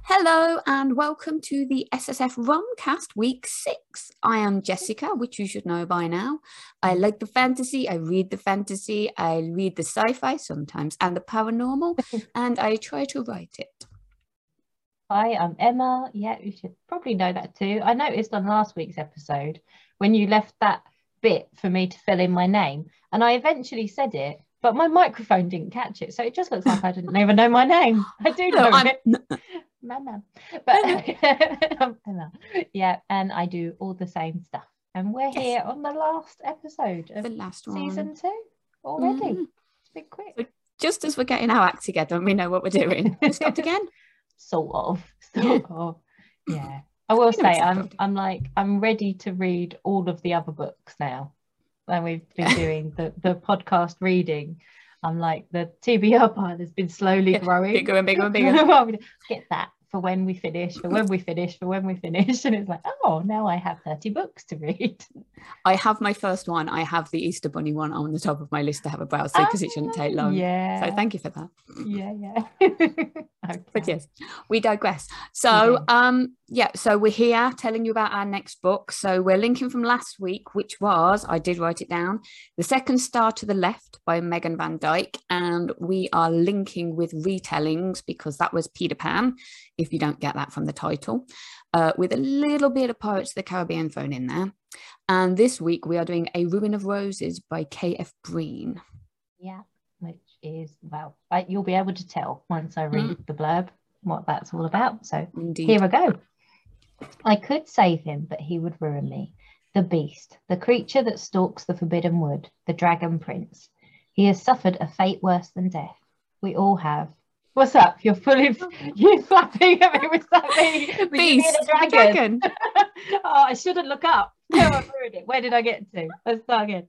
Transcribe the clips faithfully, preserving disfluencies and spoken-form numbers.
Hello and welcome to the S S F Romcast Week six. I am Jessica, which you should know by now. I like the fantasy, I read the fantasy, I read the sci-fi sometimes and the paranormal, and I try to write it. Hi, I'm Emma. Yeah, you should probably know that too. I noticed on last week's episode when you left that bit for me to fill in my name, and I eventually said it, but my microphone didn't catch it, so it just looks like I didn't even know my name. I do know no, it. Mama. But I'm Emma. Yeah, and I do all the same stuff. And we're Yes. here on the last episode of the last one. season two already. Mhm. It's been quick. So just as we're getting our act together and we know what we're doing, we stopped again. Sort of. Yeah. Sort of. Yeah. I will You know say it's I'm stopped. I'm like I'm ready to read all of the other books now. And we've been doing the, the podcast reading. I'm like the T B R pile has been slowly Yeah, growing. bigger and bigger and bigger. Get that for when we finish, for when we finish, for when we finish. And it's like, oh, now I have thirty books to read. I have my first one. I have the Easter Bunny one on the top of my list to have a browse through because it shouldn't take long. Yeah. So thank you for that. Yeah, yeah. Okay. But yes, we digress. So um yeah, so we're here telling you about our next book. So we're linking from last week, which was, I did write it down, The Second Star to the Left by Megan Van Dyke. And we are linking with retellings because that was Peter Pan, if you don't get that from the title, uh, with a little bit of Pirates of the Caribbean thrown in there. And this week we are doing A Ruin of Roses by K F Breene. Yeah, which is, well, I, you'll be able to tell once I read mm. the blurb what that's all about. So Indeed. Here I go. I could save him, but he would ruin me. The beast, the creature that stalks the forbidden wood, the dragon prince. He has suffered a fate worse than death. We all have. What's up? You're fully you flapping at me. Was that me? Was Beast, you a dragon? dragon. Oh, I shouldn't look up. No, I ruined it. Where did I get to? Let's start again.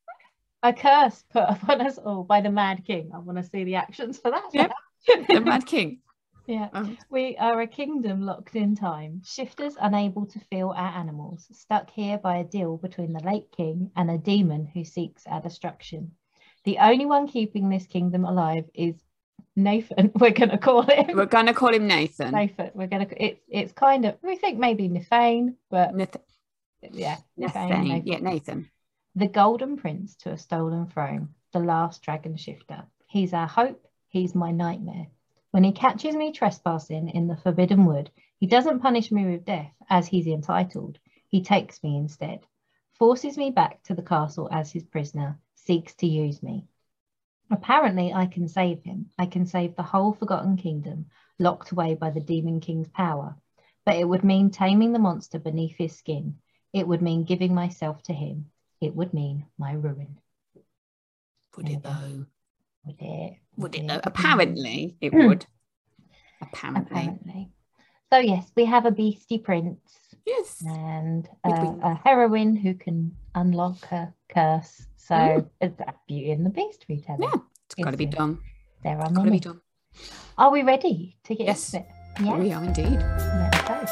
A curse put upon us all by the Mad King. I want to see the actions for that. Yep. The Mad King. Yeah, oh. We are a kingdom locked in time, shifters unable to feel our animals, stuck here by a deal between the late king and a demon who seeks our destruction. The only one keeping this kingdom alive is Nathan. We're going to call him. We're going to call him Nathan. Nathan. We're going to. It's it's kind of. We think maybe Nathane, but Nathan. Yeah, Nathane. Nathane. Nathan. Yeah, Nathan. The golden prince to a stolen throne, the last dragon shifter. He's our hope. He's my nightmare. When he catches me trespassing in the forbidden wood, he doesn't punish me with death, as he's entitled. He takes me instead, forces me back to the castle as his prisoner, seeks to use me. Apparently, I can save him. I can save the whole forgotten kingdom, locked away by the demon king's power. But it would mean taming the monster beneath his skin. It would mean giving myself to him. It would mean my ruin. Would it though? Would it? Would it though? Apparently it would. Apparently. Apparently. So yes, we have a beastie prince. Yes. And uh, a heroine who can unlock her curse. So mm. it's a Beauty and the Beast retelling. Yeah, it's got to be done. There are it's got to be done. Are we ready to get yes. into it? Yeah, we are indeed. Let's go.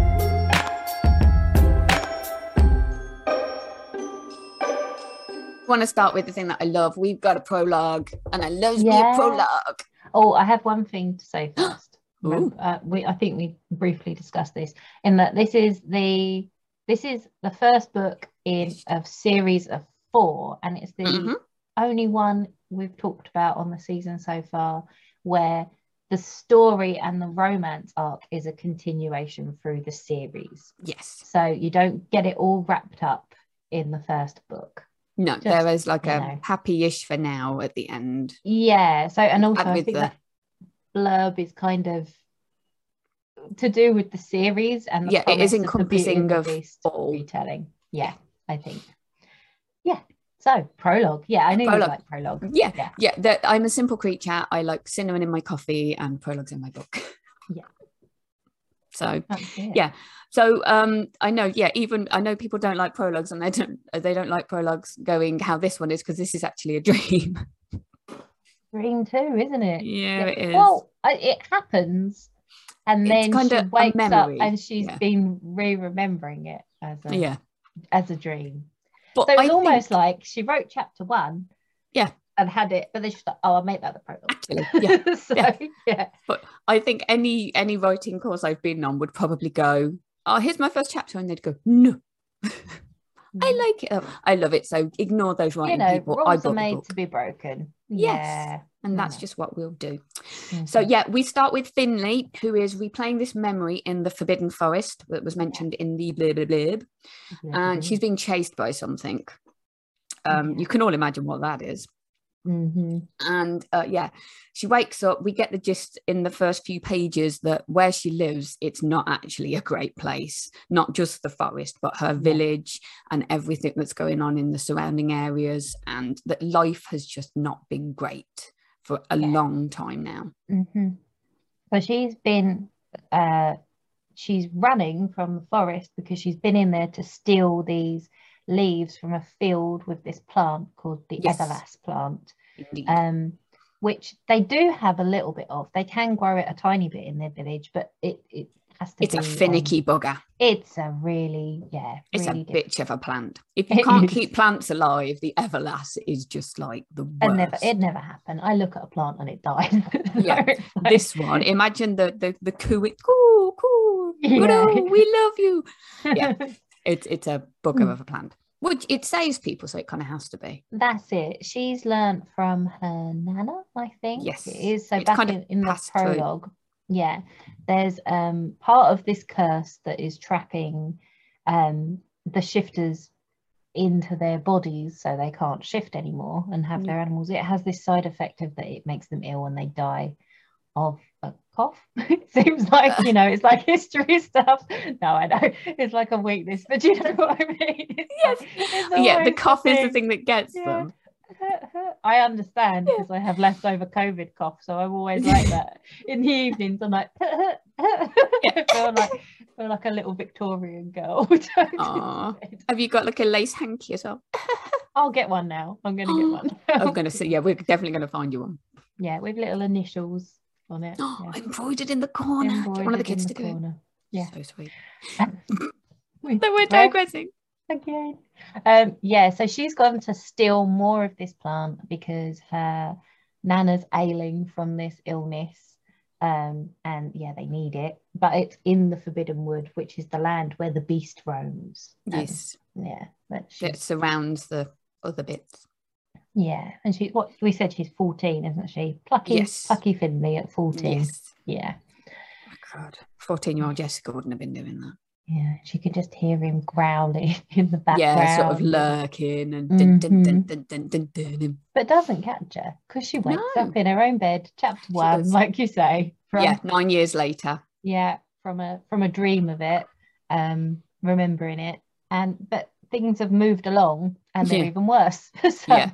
I want to start with the thing that I love. We've got a prologue, and I love yeah. me a prologue. Oh, I have one thing to say first. uh, we, I think we briefly discussed this in that this is the this is the first book in a series of four, and it's the mm-hmm. only one we've talked about on the season so far where the story and the romance arc is a continuation through the series. Yes. So you don't get it all wrapped up in the first book. No, Just, there is like a know. happy-ish for now at the end. Yeah. So, and also and I think the... that blurb is kind of to do with the series and the yeah, it is encompassing of, of all retelling. Yeah, I think. Yeah. So prologue. Yeah, I knew you like prologue. Yeah, yeah. yeah that I'm a simple creature. I like cinnamon in my coffee and prologues in my book. Yeah. So yeah. So um, I know, yeah, even I know people don't like prologues, and they don't they don't like prologues going how this one is, because this is actually a dream. Dream too, isn't it? Yeah, yeah. it is. Well, it happens, and it's then she wakes up and she's yeah. been re-remembering it as a yeah as a dream. But so it's I almost think... like she wrote chapter one. Yeah. and had it, but then she's like, oh, I'll make that the prologue. Actually, yeah. so yeah. yeah. But I think any any writing course I've been on would probably go, oh, here's my first chapter, and they'd go, no. I like it. I love it. So ignore those writing you know, people. rules I are bought the made book. to be broken. Yes. Yeah. And that's Yeah. just what we'll do. Mm-hmm. So yeah, we start with Finley, who is replaying this memory in the Forbidden Forest that was mentioned in the blib blib blib. And she's being chased by something. Um, Yeah. You can all imagine what that is. Mm-hmm. And uh, yeah, she wakes up. We get the gist in the first few pages that where she lives, it's not actually a great place, not just the forest, but her Yeah. village and everything that's going on in the surrounding areas, and that life has just not been great for a Yeah. long time now. Mm-hmm. So she's been, uh, she's running from the forest because she's been in there to steal these leaves from a field with this plant called the Yes. Everlast plant. Indeed. Um, which they do have a little bit of. They can grow it a tiny bit in their village, but it, it has to it's be a finicky on, bugger. It's a really, yeah, It's really a difficult. bitch of a plant. If you It can't is. keep plants alive, the Everlast is just like the worst. And never, it never happened. I look at a plant and it died. Yeah, So it's like- this one. Imagine the the the coo, it, coo, coo, Yeah. Good-o, we love you. Yeah, it's it's a bugger of a plant. Which it saves people, so it kind of has to be. That's it. She's learnt from her nana, I think. Yes. It is. So It's back kind of in, in the passed through. prologue, yeah, there's um part of this curse that is trapping um the shifters into their bodies so they can't shift anymore and have Mm. their animals. It has this side effect of that it makes them ill and they die of a cough. It seems like, you know, it's like history stuff. No, I know it's like a weakness, but you know what I mean. It's Yes. like, it's Yeah, the always cough is the thing. thing that gets Yeah. them. I understand Yeah. because I have leftover COVID cough, so I'm always like that. In the evenings, I'm like, I feel like feel like a little Victorian girl. Aw. Have you got like a lace hanky as well? I'll get one now. I'm gonna get one. I'm gonna say, yeah, we're definitely gonna find you one. Yeah, with little initials on it. Yeah. Embroidered in the corner. Get one of the Embroidered kids in to the do corner. it. Yeah. So sweet. We So we're digress digressing. again. Um, yeah, so she's gone to steal more of this plant because her nana's ailing from this illness. Um, and yeah, they need it, but it's in the Forbidden Wood, which is the land where the beast roams. Um, Yes. yeah, but That she's, surrounds the other bits. yeah, and she what we said she's fourteen, isn't she? Plucky, Yes. plucky Finley at fourteen. Yes. Yeah, Oh, God. fourteen-year-old Jessica wouldn't have been doing that. yeah, she could just hear him growling in the background. Yeah, sort of lurking and dun, dun, dun, dun, dun, dun, dun, dun. But doesn't catch her because she wakes No. up in her own bed, chapter one, does. like you say. From, Yeah, nine years later. yeah, from a from a dream of it, um, remembering it, and but things have moved along and they're Yeah. even worse. So Yeah.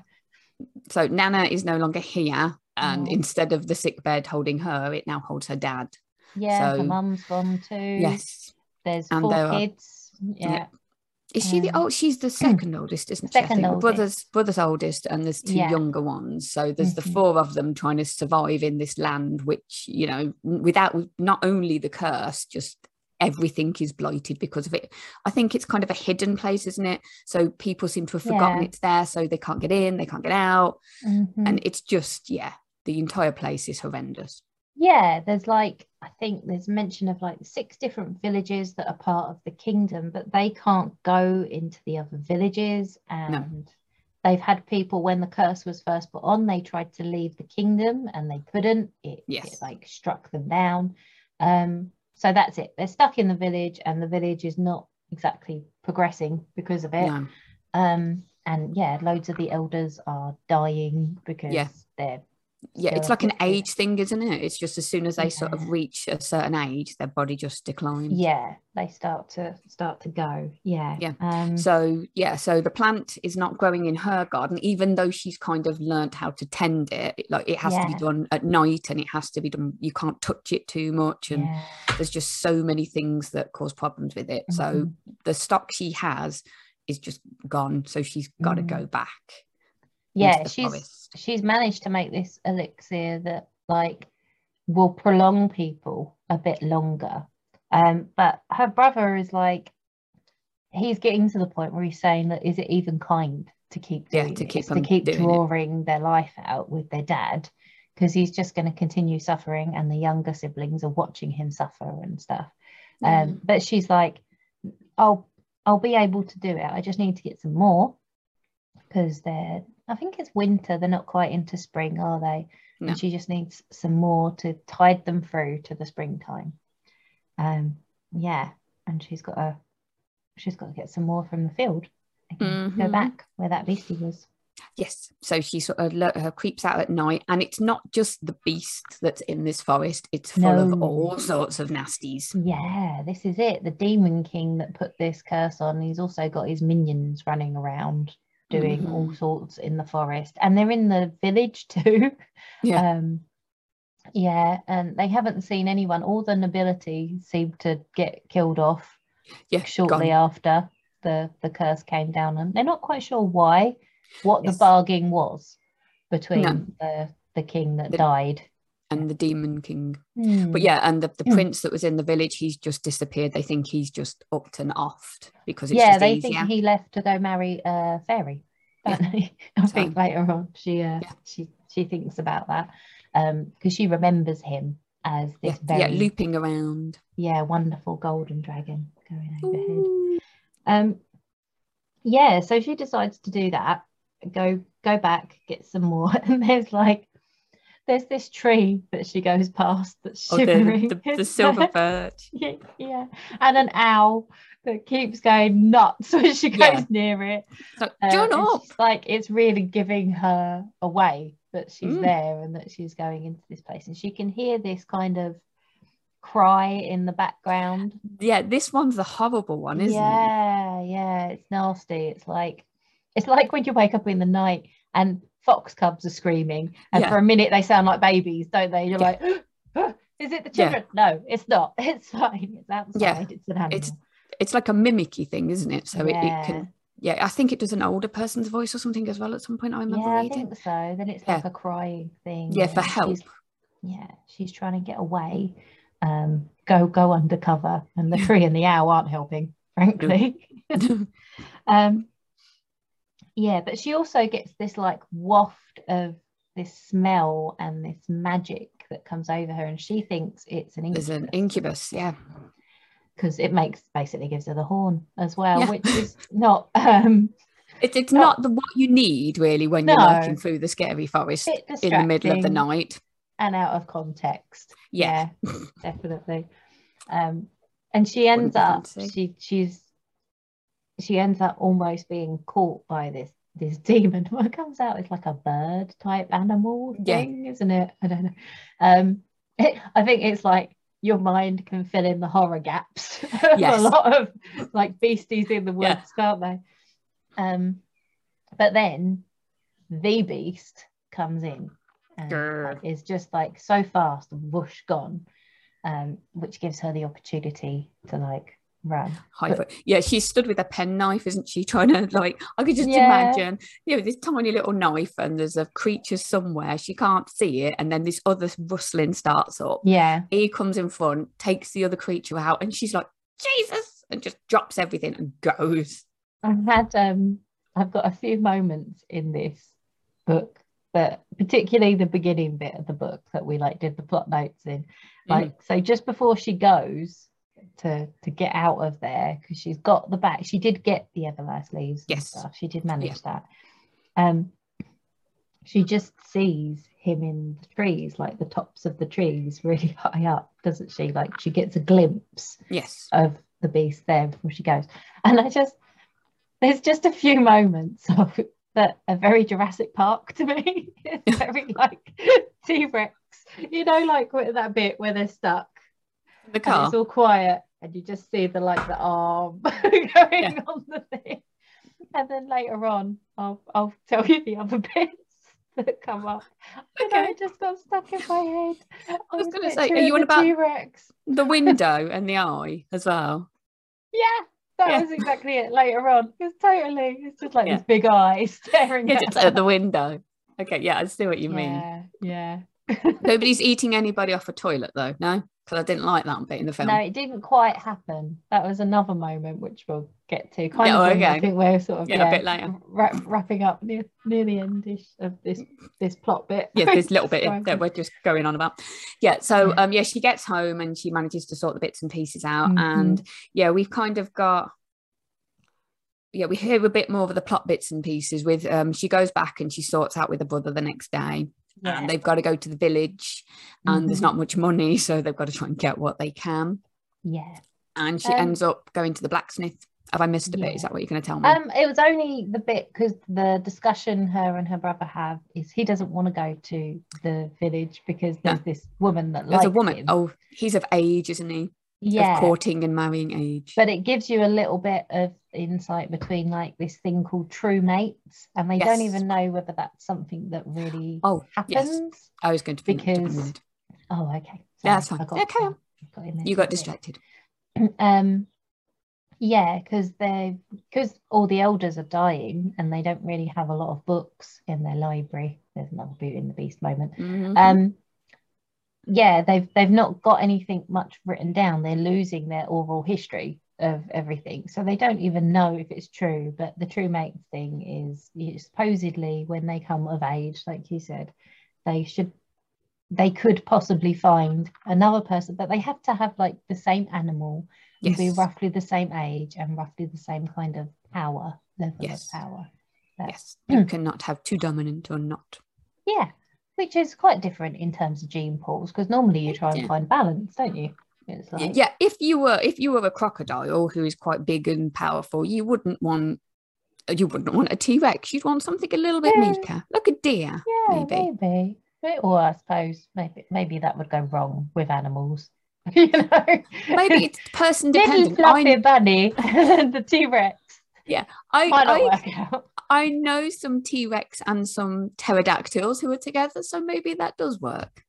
So Nana is no longer here, and No. instead of the sick bed holding her, it now holds her dad. yeah, her So- mum's gone too. Yes. There's And four there are- kids. Yeah. Yeah. Is she the Um, old? She's the second oldest, isn't she? I second think oldest. brother's brother's oldest, and there's two Yeah. younger ones. So there's the Mhm. four of them trying to survive in this land, which, you know, without not only the curse, just everything is blighted because of it. I think it's kind of a hidden place, isn't it? So people seem to have forgotten Yeah. it's there, so they can't get in, they can't get out, Mhm. and it's just, yeah, the entire place is horrendous. Yeah, there's like, I think there's mention of like six different villages that are part of the kingdom, but they can't go into the other villages. And they've had people, when the curse was first put on, they tried to leave the kingdom and they couldn't. It, Yes. it like struck them down. Um, so that's it. They're stuck in the village and the village is not exactly progressing because of it. No. Um, and yeah, loads of the elders are dying because Yeah. they're Yeah, it's still like an afflicted. age thing, isn't it? It's just as soon as they sort of Yeah. reach a certain age, their body just declines. Yeah, they start to start to go. Yeah. Yeah. Um, So yeah, so the plant is not growing in her garden, even though she's kind of learned how to tend it. it- Like it has to be Yeah. done at night, and it has to be done. You can't touch it too much, and yeah. there's just so many things that cause problems with it. So Mhm. the stock she has is just gone. So she's got to Mm. go back. Yeah, the she's forest. she's managed to make this elixir that like will prolong people a bit longer. Um, but her brother is like, he's getting to the point where he's saying that is it even kind to keep Yeah, doing to keep this, to them keep doing it. drawing their life out with their dad, because he's just going to continue suffering, and the younger siblings are watching him suffer and stuff. Yeah. Um, but she's like, I'll I'll be able to do it. I just need to get some more, because they're, I think it's winter. They're not quite into spring, are they? No. And she just needs some more to tide them through to the springtime. Um, yeah, and she's got to she's got to get some more from the field. Again, Mm-hmm. go back where that beastie was. Yes, so she sort of lo- her creeps out at night, and it's not just the beast that's in this forest, it's full No. of all sorts of nasties. Yeah, this is it. The Demon King that put this curse on, he's also got his minions running around doing Mhm. all sorts in the forest, and they're in the village too. Yeah. Um, yeah, and they haven't seen anyone. All the nobility seemed to get killed off Yeah, shortly gone. after the the curse came down, and they're not quite sure why, what Yes. the bargain was between No. the the king that The- died. And the Demon King. Hmm. But yeah, and the, the Hmm. prince that was in the village, he's just disappeared. They think he's just upped and offed because it's yeah, just they easier. think he left to go marry a fairy. Yeah. Don't they? I So- think later on she uh, Yeah. she she thinks about that, um because she remembers him as this yeah, yeah, very looping around. yeah wonderful golden dragon going overhead. Ooh. Um yeah, so she decides to do that, go go back, get some more, and there's like there's this tree that she goes past that's Oh, the, shivering. the, the It's silver like- birch. yeah, yeah, and an owl that keeps going nuts when she goes Yeah. near it. So, Uh, John and up. she's like, it's really giving her away that she's Mm. there and that she's going into this place, and she can hear this kind of cry in the background. Yeah, this one's the horrible one, isn't it? yeah, yeah, it's nasty. It's like it's like when you wake up in the night and fox cubs are screaming, and Yeah. for a minute they sound like babies, don't they? You're Yeah. like, is it the Yeah. children? No, it's not. It's fine. It's outside. Yeah. It's an animal. It's it's like a mimicky thing, isn't it? So it, it Yeah. can. Yeah, I think it does an older person's voice or something as well. At some point, I remember yeah, I reading. think so. Then it's Yeah. like a crying thing. Yeah, for and help. she's- yeah, she's trying to get away. Um, go go undercover, and the tree and the owl aren't helping, frankly. um, yeah, but she also gets this like waft of this smell and this magic that comes over her, and she thinks it's an There's incubus an incubus. Yeah, because it makes basically gives her the horn as well, Yeah. which is not um it's it's Oh. not the what you need really when you're No. walking through the scary forest bit in the middle of the distracting night. and out of context. Yeah. Yeah, definitely. Um, and she ends be up fancy. she she's she ends up almost being caught by this this demon. What comes out is like a bird type animal Yeah. thing, isn't it? I don't know. Um, it, I think it's like your mind can fill in the horror gaps of Yes. a lot of like beasties in the woods, Yeah. can't they? Um, but then the beast comes in and Grr. like, is just like so fast, whoosh, gone, um, which gives her the opportunity to like run. Hyper. Yeah, she's stood with a penknife, isn't she? Trying to like, I could just Yeah. imagine, you know, this tiny little knife, and there's a creature somewhere. She can't see it, and then this other rustling starts up. Yeah, He comes in front, takes the other creature out, and she's like, Jesus, and just drops everything and goes. I've had um, I've got a few moments in this book, but particularly the beginning bit of the book that we like did the plot notes in. Like, so just before she goes to to get out of there, because she's got the back, she did get the Everlast leaves and Yes. stuff. She did manage Yeah. that. Um, she just sees him in the trees, like the tops of the trees, really high up, doesn't she? Like she gets a glimpse Yes. of the beast there before she goes, and I just there's just a few moments of that are very Jurassic Park to me. It's very like T-Rex, you know, like with that bit where they're stuck The and car. it's all quiet and you just see the like the arm going on the thing, and then later on I'll I'll tell you the other bits that come up. You know, Okay. it just got stuck in my head. I was gonna say, are picturing you on the about- T-Rex? The window and the eye as well. Yeah, that Yeah. was exactly it later on. It's totally, it's just like Yeah. these big eyes staring Yeah, at just her. at the window. Okay, yeah, I see what you mean. Yeah, yeah. Nobody's eating anybody off a toilet though, no? because I didn't like that bit in the film. No, it didn't quite happen. That was another moment which we'll get to. Kind Yeah, of, when okay. I think we're sort of Yeah, yeah, a bit later. Wrap, wrapping up near near the endish of this this plot bit. Yeah, this little bit that we're just going on about. Yeah, so Yeah. um, yeah, she gets home and she manages to sort the bits and pieces out, Mhm. and yeah, we've kind of got. Yeah, we hear a bit more of the plot bits and pieces with um she goes back and she sorts out with her brother the next day. Yeah. And they've got to go to the village and Mhm. there's not much money, so they've got to try and get what they can. Yeah. And she Um, ends up going to the blacksmith. Have I missed a yeah. bit? Is that what you're going to tell me? Um, it was only the bit, because the discussion her and her brother have is he doesn't want to go to the village because there's No. this woman that There's likes a woman. him. Oh, he's of age, isn't he? Yeah. Of courting and marrying age. But it gives you a little bit of insight between like this thing called true mates, and they Yes. don't even know whether that's something that really Oh, yes. happens. I was going to finish up in a Because minute. oh, okay. Yeah, that's Sorry, fine. I got- Yeah, carry on. I got in there You too got quick. distracted. Um, yeah, because they because all the elders are dying and they don't really have a lot of books in their library. There's another Beauty and the Beast moment. Mhm. Um, yeah, they've they've not got anything much written down. They're losing their oral history of everything, so they don't even know if it's true. But the true mates thing is, you- supposedly when they come of age, like you said, they should they could possibly find another person, but they have to have like the same animal and be Yes. roughly the same age and roughly the same kind of power level Yes. of power. That's- Yes. You cannot have two dominant or not. Yeah, which is quite different in terms of gene pools, because normally you try and Yeah. find balance, don't you? It's like, Yeah, if you were if you were a crocodile who is quite big and powerful, you wouldn't want you wouldn't want a T-Rex. You'd want something a little bit Yeah. meeker, like a deer, yeah, maybe. maybe. Or I suppose maybe maybe that would go wrong with animals. You know, Maybe it's person little dependent. fluffy I, bunny and the T-Rex I, might not I, work out. I know some T-Rex and some pterodactyls who are together, so maybe that does work.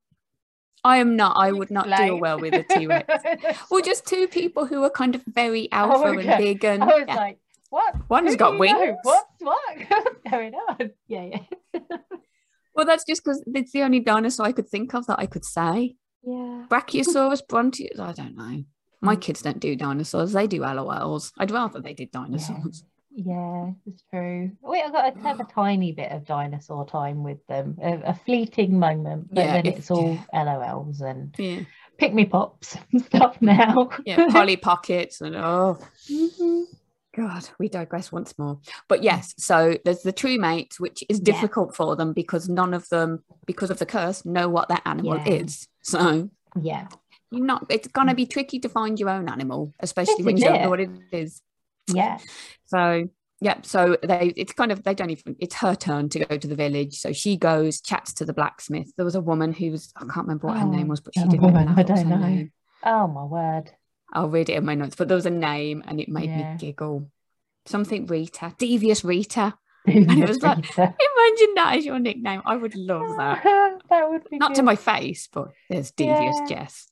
I am not. I would not deal Explain. well with a T-Rex. Or just two people who are kind of very alpha Oh, okay. and big and I was yeah. like, what? One's Who got do you know? wings. What's what? What's going on? Yeah, yeah. Well, that's just because it's the only dinosaur I could think of that I could say. Yeah. Brachiosaurus, Brontius, I don't know. My Mm. kids don't do dinosaurs. They do L O Ls. I'd rather they did dinosaurs. Yeah, it's true. We I got to have a tiny bit of dinosaur time with them, a, a fleeting moment, but Yeah, then if- it's all L O Ls and Yeah. pick me pops and stuff now. Yeah. Polly Pockets and oh Mhm. God, we digress once more. But yes, so there's the true mates, which is Yeah. difficult for them because none of them, because of the curse, know what their animal Yeah. is. So Yeah, you're not it's gonna be tricky to find your own animal, especially when you This is don't know it. what it is. yeah, So yeah, so they it's kind of they don't even it's her turn to go to the village. So she goes, chats to the blacksmith. There was a woman who was I can't remember what her Oh, name was, but she a did make me woman, laugh. I What was don't her know. name? Oh my word. I'll read it in my notes, but there was a name and it made Yeah. me giggle. Something Rita, Devious Rita. it was like- Rita. Imagine that as your nickname. I would love that. That would be Not good. to my face, but there's Devious Yeah. Jess.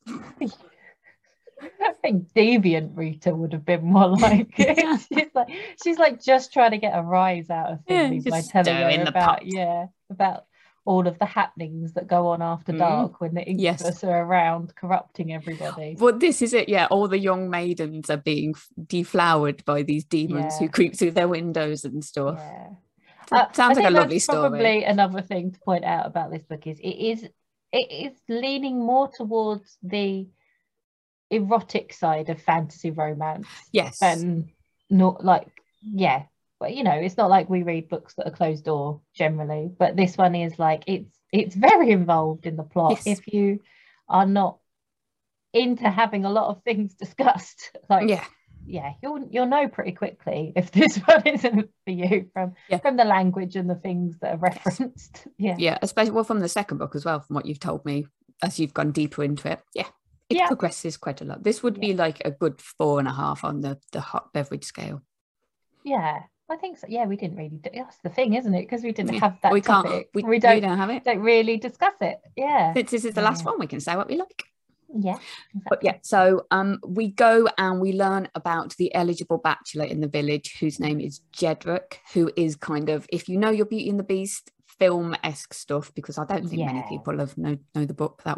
I think Deviant Rita would have been more like it. she's like she's like just trying to get a rise out of Yeah, things by just telling stir in her the about pot. yeah about all of the happenings that go on after Mm. dark when the Yes. Incubus are around corrupting everybody. Well, this is it. Yeah, all the young maidens are being f- deflowered by these demons Yeah. who creep through their windows and stuff. Yeah. So Uh, it sounds I like a think lovely that's story. Probably another thing to point out about this book is it is it is leaning more towards the erotic side of fantasy romance Yes. than not like yeah. But you know, it's not like we read books that are closed door generally, but this one is like it's it's very involved in the plot. Yes. If you are not into having a lot of things discussed, like Yeah. yeah, you'll you'll know pretty quickly if this one isn't for you from Yeah. from the language and the things that are referenced. Yeah, Yeah, especially well from the second book as well, from what you've told me as you've gone deeper into it. Yeah, it Yeah. progresses quite a lot. This would be like a good four and a half on the the hot beverage scale. yeah, I think so. Yeah, we didn't really. Do, that's the thing, isn't it? Because we didn't Yeah. have that we can't. topic. We, we don't we don't have it. don't really discuss it. Yeah, Since this is the last Yeah. one, we can say what we like. yeah, But yeah, so um, we go and we learn about the eligible bachelor in the village, whose name is Jedrick, who is kind of, if you know your Beauty and the Beast film-esque stuff, because I don't think many Yeah. people have know know the book that well.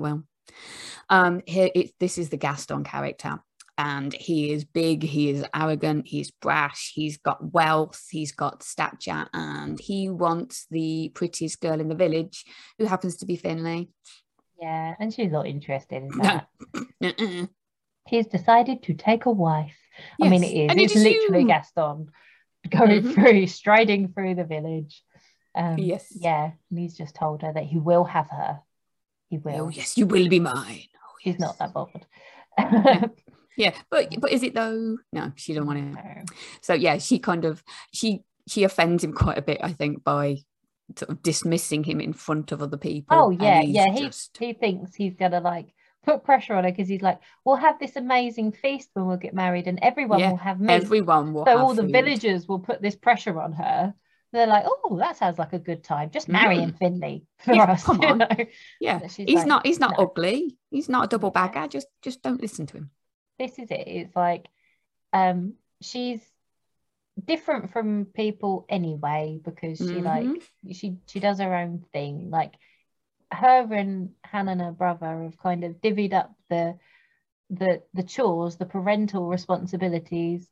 Um, here it, this is the Gaston character, and he is big, he is arrogant, he's brash, he's got wealth, he's got stature, and he wants the prettiest girl in the village, who happens to be Finley. Yeah, and she's not interested in that. No. He's decided to take a wife. Yes. I mean, it is. And it it's is literally you. Gaston going Mhm. through, striding through the village. Um, Yes. Yeah, and he's just told her that he will have her. He will. Oh yes, you will be mine. Oh, She's yes. not that bothered. Yeah. Yeah, but but is it though? No, she don't want to. No. So yeah, she kind of she she offends him quite a bit, I think, by sort of dismissing him in front of other people. Oh yeah, and he's yeah. He just he thinks he's gonna like put pressure on her because he's like, we'll have this amazing feast when we'll get married, and everyone yeah, will have meat. everyone will So have all the food. villagers will put this pressure on her. They're like, oh, that sounds like a good time. Just marry him, Finley, for Yeah, us. come you on. know? Yeah, But she's he's like, not he's not no. ugly. He's not a double Yeah. bagger. Just just don't listen to him. This is it. It's like, um, she's different from people anyway because she Mhm. like she she does her own thing. Like her and Hannah and her brother have kind of divvied up the the the chores, the parental responsibilities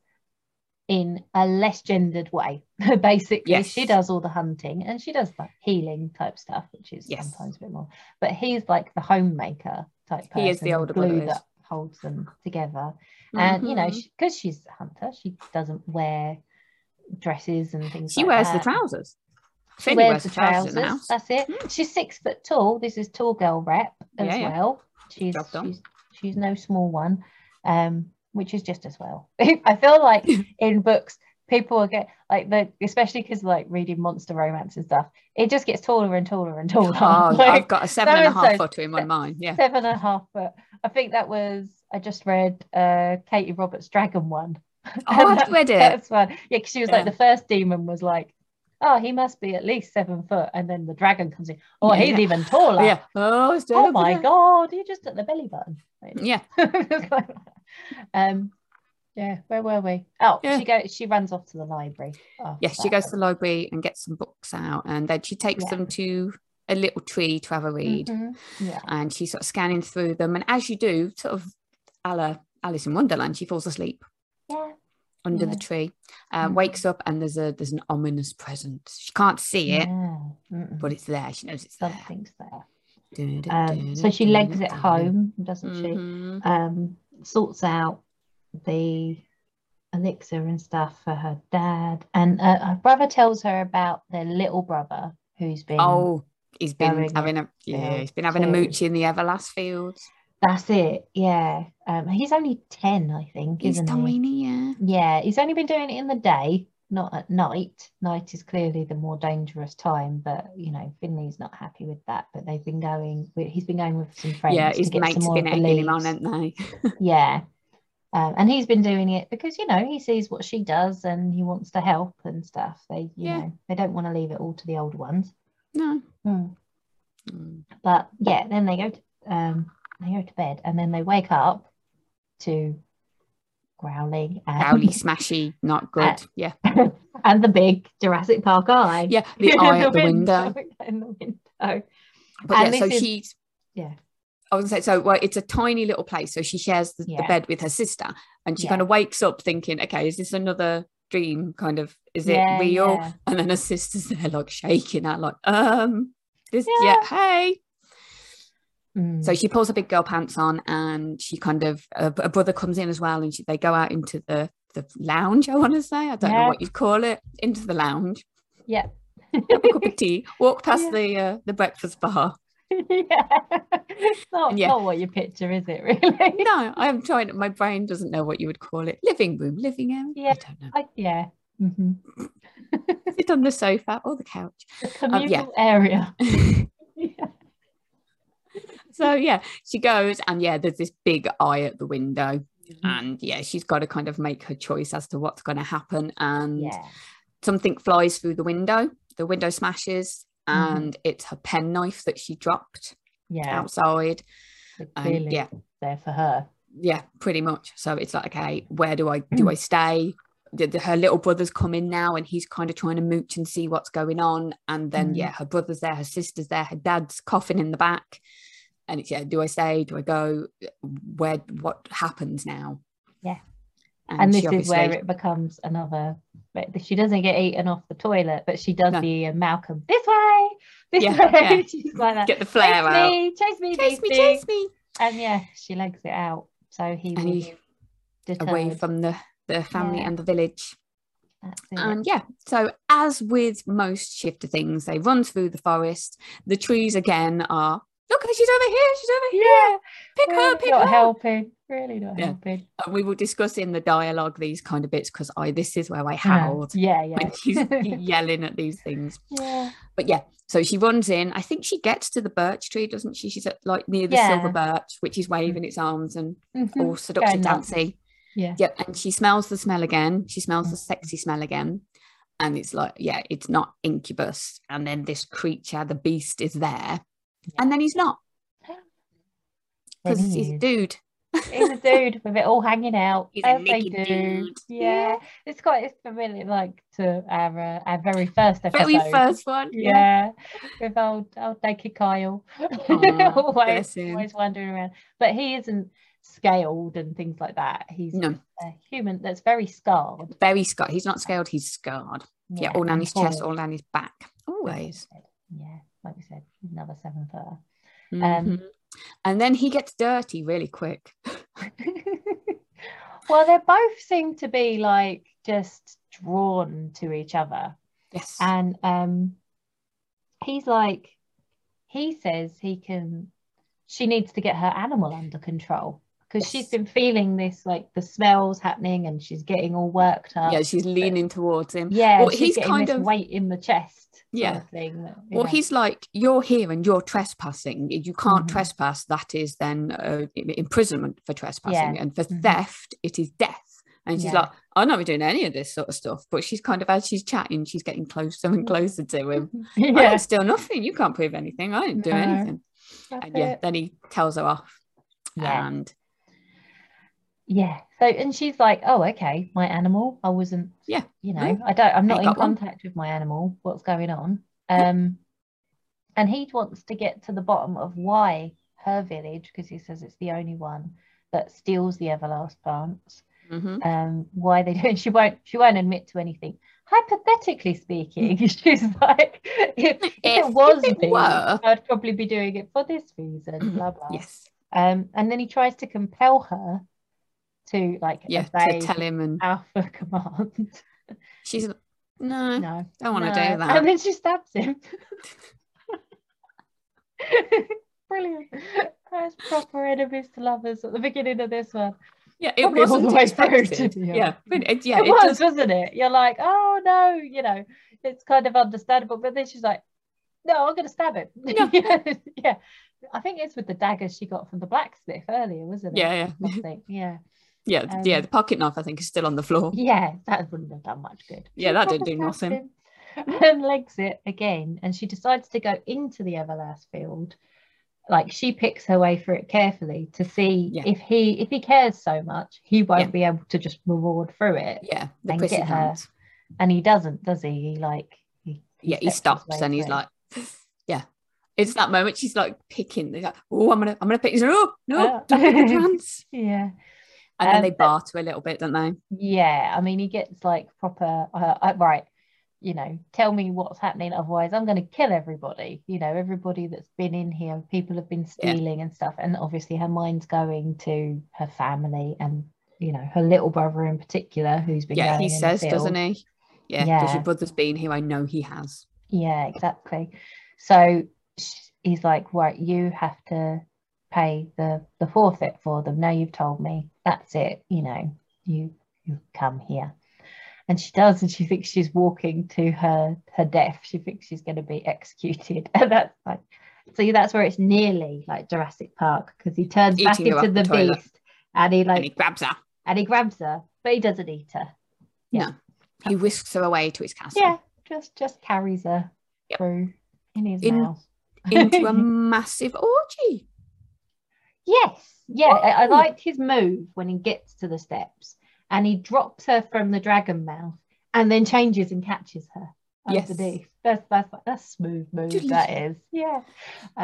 in a less gendered way. Basically, Yes. she does all the hunting and she does the healing type stuff, which is Yes. sometimes a bit more. But he's like the homemaker type person. He is the the older brother glue is. that holds them together. And you know, Mhm. because she, she's a hunter, she doesn't wear dresses and things she like wears that. the trousers. She Finley wears the trousers. in the house. That's it. Mm. She's six foot tall. This is tall girl rep as Yeah, yeah. well. She's Job done. she's she's no small one, um, which is just as well. I feel like in books, people will get like the especially because like reading monster romance and stuff, it just gets taller and taller and taller. Oh, Like, I've got a seven and a half so-and-so foot in on mine. Yeah. seven and a half foot. I think that was I just read uh Katie Roberts' Dragon one. Oh, I've read it. That's one. Yeah, because she was Yeah. like the first demon was like, oh, he must be at least seven foot, and then the dragon comes in. Oh, Yeah, he's yeah. even taller. Yeah. Oh, it's Oh my god, you just at the belly button. Yeah. um, yeah. Where were we? Oh, Yeah. she goes. She runs off to the library. after Yes, she that. goes to the library and gets some books out, and then she takes Yeah. them to a little tree to have a read. Mhm. Yeah. And she's sort of scanning through them, and as you do, sort of a la Alice in Wonderland, she falls asleep Yeah. under Yeah. the tree, uh, Mhm. wakes up, and there's a there's an ominous presence. She can't see it, Yeah. Mm-mm. but it's there. She knows it's there. Something's there. Du- du- Um, du- so she du- legs du- it du- home, doesn't she? Mhm. Um, sorts out the elixir and stuff for her dad, and uh, her brother tells her about their little brother who's been. Oh, he's been going having a yeah, field he's been having a too. mooch in the Everlast fields. That's it. Yeah. Um, he's only ten, I think, He's isn't he? tiny, yeah. Yeah, he's only been doing it in the day, not at night. Night is clearly the more dangerous time, but you know, Finley's not happy with that. But they've been going. He's been going with some friends Yeah, to his get mates some have more been of the egging him on, leaves. haven't they? Yeah. Um, and he's been doing it because you know he sees what she does and he wants to help and stuff. They, you Yeah. know, they don't want to leave it all to the older ones. No. Hmm. Mm. But yeah, then they go to um, they go to bed and then they wake up to growling and, Howly, smashy, not good. Uh, yeah. and the big Jurassic Park eye. Yeah, the eye at the window. In the window. But And yeah, so this is- she's Yeah. I was gonna say, so well, it's a tiny little place. So she shares the, the Yeah. bed with her sister, and she Yeah. kind of wakes up thinking, okay, is this another dream? Kind of, is it Yeah, real? yeah. And then her sister's there, like shaking her, like, um, this, Yeah. yeah, hey. Mm. So she pulls her big girl pants on, and she kind of, uh, a brother comes in as well, and she, they go out into the the lounge. I want to say, I don't know Yeah. what you'd call it, into the lounge, Yeah. have a cup of tea, walk past Yeah. the uh, the breakfast bar. yeah. It's not, Yeah. not what you picture, is it, really? No, I'm trying. My brain doesn't know what you would call it. Living room, living area. Yeah. I don't know. I, yeah. Mm-hmm. Sit on the sofa or the couch. The communal yeah. area. Yeah. So yeah, she goes, and yeah, there's this big eye at the window, Mm-hmm. and yeah, she's got to kind of make her choice as to what's going to happen. And Yeah. something flies through the window. The window smashes, Mhm. and it's her penknife that she dropped Yeah. outside. So And clearly yeah, there for her. yeah, pretty much. So it's like, okay, where do I do I stay? The- the- Her little brother's come in now, and he's kind of trying to mooch and see what's going on. And then Mhm. yeah, her brother's there, her sister's there, her dad's coughing in the back. and it's yeah, do I stay? Do I go? Where? What happens now? Yeah. And, And she this is obviously where it becomes another. But she doesn't get eaten off the toilet, but she does No. the uh, Malcolm this way, this Yeah, way. yeah. She's like that. get the flare chase out. me, chase me, Chase me, beastie. chase me. And yeah, she legs it out. So he And was he deterred. away from the the family Yeah. and the village. That's it. And yeah, so as with most shifter things, they run through the forest. The trees again are, look, she's over here, she's over here. Yeah, Pick really her, pick not her. helping. Really not Yeah. helping. And we will discuss in the dialogue these kind of bits because I this is where I howled Yeah, yeah. when she's yelling at these things. Yeah. But yeah, so she runs in. I think she gets to the birch tree, doesn't she? She's at like near the Yeah. silver birch, which is waving its arms and Mhm. all seductive Going nuts. dancing. Yeah. Yep, and she smells the smell again. She smells the Mm. sexy smell again. And it's like, yeah, it's not incubus. And then this creature, the beast, is there. And then he's not. Then Because he he's a is. dude. He's a dude with it all hanging out. He's a as they naked do. dude. Yeah. It's quite it's familiar, like to our uh, our very first episode. Very first one. Yeah, with old old naked Kyle. Aw, always, bless him. always wandering around. But he isn't scaled and things like that. He's No. a human that's very scarred. Very scarred. He's not scaled, he's scarred. Yeah, all down and his chest, tall. all down his back. Always. Yeah, like we said, another seven footer. Mhm. And then he gets dirty really quick. Well, they both seem to be like just drawn to each other. Yes. And um he's like, he says he can, she needs to get her animal under control because Yes. she's been feeling this, like the smells happening and she's getting all worked up. Yeah, she's leaning towards him. Yeah, Well, she's he's getting kind this of weight in the chest. Yeah. Sort of thing. that, you Well, know. he's like, you're here and you're trespassing. You can't Mhm. trespass. That is then uh, imprisonment for trespassing. Yeah. And for Mhm. theft, it is death. And she's Yeah. like, I'm not doing any of this sort of stuff. But she's kind of, as she's chatting, she's getting closer and closer to him. I yeah, ain't steal nothing. You can't prove anything. I didn't do No. anything. that's And yeah, it. then he tells her off. Yeah. And Yeah. So, and she's like, oh, okay, my animal. I wasn't, yeah, you know, no, I don't, I'm not ain't in got one. contact with my animal. What's going on? Um, and he wants to get to the bottom of why her village, because he says it's the only one that steals the Everlast plants. Mhm. Um, why they do it. She won't, she won't admit to anything. Hypothetically speaking, she's like, if, if, If- it was if it me, were. I'd probably be doing it for this reason. Blah blah. Yes. Um, and then he tries to compel her to like Yeah, obey to tell him. And alpha command. she's like, no, No, don't want to no. do that. And then she stabs him. Brilliant. That's proper enemies to lovers at the beginning of this one. Yeah, it Probably all wasn't the way through, expected. to be Yeah, honest. but it, yeah, it, it was, does- wasn't it? You're like, oh no, you know, it's kind of understandable. But then she's like, no, I'm going to stab him. Yeah. yeah, yeah. I think it's with the daggers she got from the blacksmith earlier, wasn't it? Yeah, yeah. Something. Yeah. Yeah, Um, yeah. The pocket knife, I think, is still on the floor. Yeah, that wouldn't have done much good. Yeah, She that didn't proper do stabs nothing. him And legs it again, and she decides to go into the Everlast field. Like she picks her way through it carefully to see Yeah. if he if he cares so much, he won't Yeah. be able to just reward through it. Yeah, the And prissy get her. hands. And he doesn't, does he? He like he, Yeah, he steps his stops way and he's through. like, yeah. It's that moment she's like picking. He's like, oh, I'm gonna, I'm gonna pick. He's like, oh, no, Uh, don't pick the plants. Yeah. And then Um, they but- barter a little bit, don't they? Yeah, I mean, he gets like proper, uh, uh, right, you know, tell me what's happening, otherwise I'm going to kill everybody, you know, everybody that's been in here, people have been Yeah. stealing and stuff. And obviously her mind's going to her family and, you know, her little brother in particular, who's been Yeah, going he in says, the doesn't field. he? Yeah, Yeah. does your brother's been here? I know he has. Yeah, exactly. So sh- he's like, right, you have to pay the the forfeit for them. Now you've told me, that's it, you know, you you come here. And she does, and she thinks she's walking to her her death. She thinks she's going to be executed. And that's like, so that's where it's nearly like Jurassic Park, because he turns back Eating her into up the the toilet. beast and he like And he grabs her. and he grabs her, but he doesn't eat her. Yeah. No, he whisks her away to his castle. Yeah, just just carries her Yep. through in his In- mouth. Into a massive orgy. Yes, yeah, I, I Ooh. liked his move when he gets to the steps and he drops her from the dragon mouth and then changes and catches her Yes. underneath. That's that's that's smooth move. That is, yeah. Um,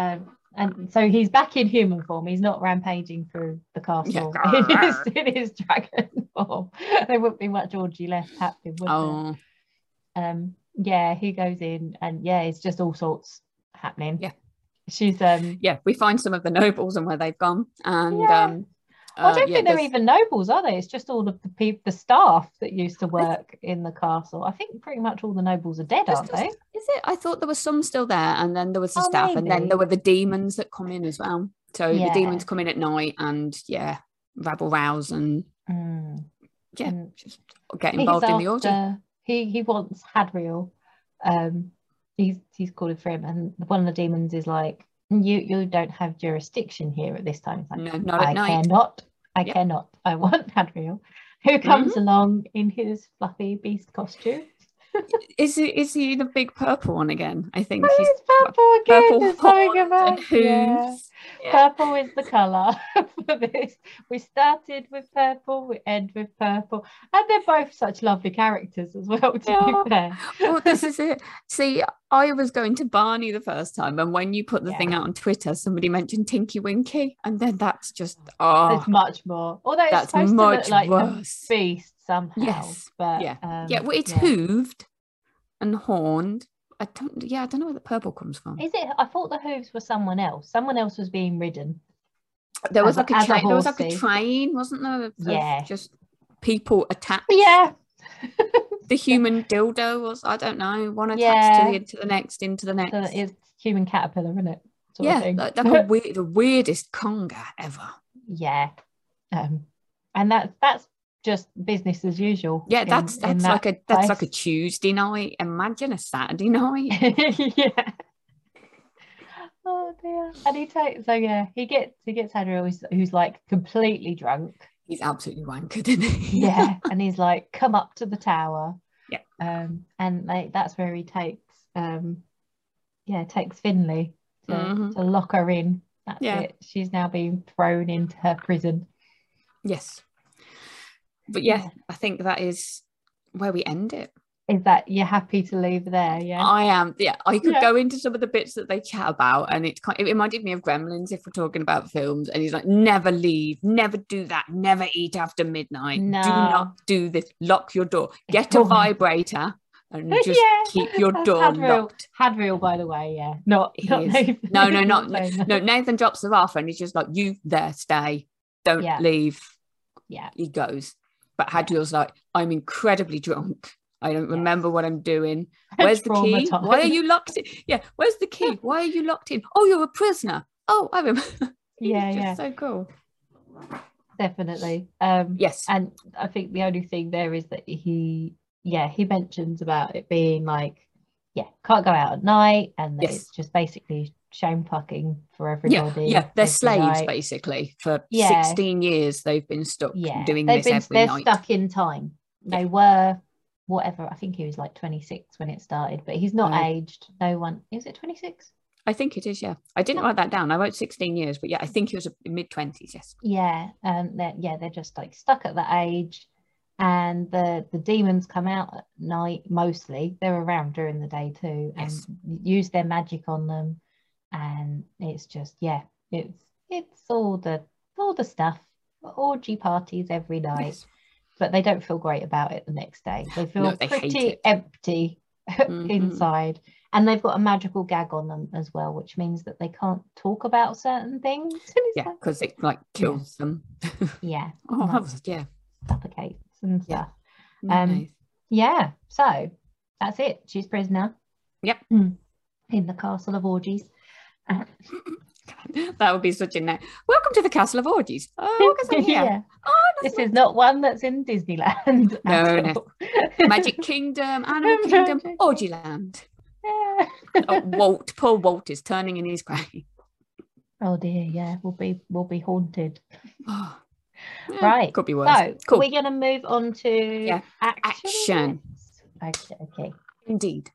And so he's back in human form. He's not rampaging through the castle Yeah. in, his, in his dragon form. There wouldn't be much orgy left happening, would Oh, there? Um, yeah, he goes in, and yeah, it's just all sorts happening. Yeah. She's um yeah. We find some of the nobles and where they've gone, and Yeah. um, well, I uh, don't yeah, think they're there's- even nobles, are they? It's just all of the people, the staff that used to work in the castle. I think pretty much all the nobles are dead, there's aren't just- they? Is it? I thought there was some still there, and then there was the Oh, staff, and then maybe. there were the demons that come in as well. So Yeah. the demons come in at night, and yeah, rabble rouse and Mm. yeah, And just get he's involved in the orgy. after- He he wants Hadriel. Um, he's he's called for him, and one of the demons is like, "You you don't have jurisdiction here at this time." It's like, No, not at I night. cannot. I Yep. cannot. I want Hadriel, who comes along in his fluffy beast costume. Is he? Is he the big purple one again? I think Oh, he's it's purple again. purple There's something horns about and hooves. yeah. Yeah. Purple is the colour for this. We started with purple, we end with purple, and they're both such lovely characters as well. To Yeah. be fair, Well, this is it. See, I was going to Barney the first time, and when you put the Yeah. thing out on Twitter, somebody mentioned Tinky Winky, and then that's just oh, it's much more. Although it's that's supposed to much look like worse. the beast somehow. Yes. but Yeah. um, yeah, well, it's yeah. hooved and horned. I don't. Yeah, I don't know where the purple comes from. Is it? I thought the hooves were someone else. Someone else was being ridden. There was as a- like a as a train. There was like a horsey. train, wasn't there? of Yeah. Just people attached. Yeah. The human dildo was. I don't know. One attached Yeah. to the to the next, into the next. So it's human caterpillar, isn't it? Sort of yeah, thing. like, like a weird, the weirdest conga ever. Yeah. Um, and that's that's just business as usual. Yeah, in- that's in that's that like a that's like a place. Tuesday night. Imagine a Saturday night. Yeah. Oh dear. And he takes so yeah, he gets he gets Hadriel who's, who's like completely drunk. He's absolutely wankered, isn't he? Yeah. And he's like, come up to the tower. Yeah. Um, and like that's where he takes um yeah, takes Finley to, Mhm. to lock her in. That's Yeah. it. She's now being thrown into her prison. Yes. But yeah, Yeah. I think that is where we end it. Is that you're happy to leave there? Yeah. I am. Yeah, I could Yeah. go into some of the bits that they chat about, and it kind it reminded me of Gremlins if we're talking about films. And he's like, never leave, never do that, never eat after midnight. No. Do not do this. Lock your door. Get a Oh. vibrator and just Yeah. keep your That's door Hadriel. locked. Hadriel, by the way, yeah. Not, He not is. Nathan. No, no, not Saying that. no. Nathan drops her off, and he's just like, "You there, stay, don't Yeah. leave." Yeah. He goes, but Yeah. Hadriel's like, "I'm incredibly drunk. I don't Yes. remember what I'm doing. Where's the key? Traumatised. Why are you locked in? Yeah, where's the key? Why are you locked in? Oh, you're a prisoner. Oh, I remember." He's Yeah, just yeah. so cool. Definitely. Um, Yes. And I think the only thing there is that he, yeah, he mentions about it being like, yeah, can't go out at night, and that Yes. it's just basically shame fucking for Yeah, everybody. yeah, they're every slaves night. basically. For Yeah. sixteen years, they've been stuck Yeah, doing they've this been every they're night. stuck in time. They were whatever. I think he was like twenty-six when it started, but he's not Oh. aged. No one is it twenty-six? I think it is. Yeah, I didn't Yeah. write that down. I wrote sixteen years, but yeah, I think it was mid twenties. Yes. Yeah, and they're, yeah, they're just like stuck at that age, and the the demons come out at night mostly. They're around during the day too, Yes. and use their magic on them, and it's just yeah, it's it's all the all the stuff, orgy parties every night, Yes. but they don't feel great about it the next day. They feel No, they hate pretty it. empty Mhm. inside. And they've got a magical gag on them as well, which means that they can't talk about certain things. And it's Yeah, like, because it like kills them. yeah, Oh, and that was yeah. suffocates and Yeah. stuff. Um, Nice. Yeah, so that's it. She's prisoner. Yep. Mm. In the castle of orgies. Uh, That would be such a name. Welcome to the Castle of Orgies. Oh, because I'm here. yeah. Oh, This is not one that's in Disneyland. No, at no. all. Magic Kingdom, Animal Kingdom, Magic. Orgyland. Yeah. Oh, Walt, poor Walt is turning in his grave. Oh dear, yeah, we'll be we'll be haunted. Oh. Yeah, Right. Could be worse. So Cool. we're gonna move on to Yeah, action. action. next? Okay, okay. Indeed.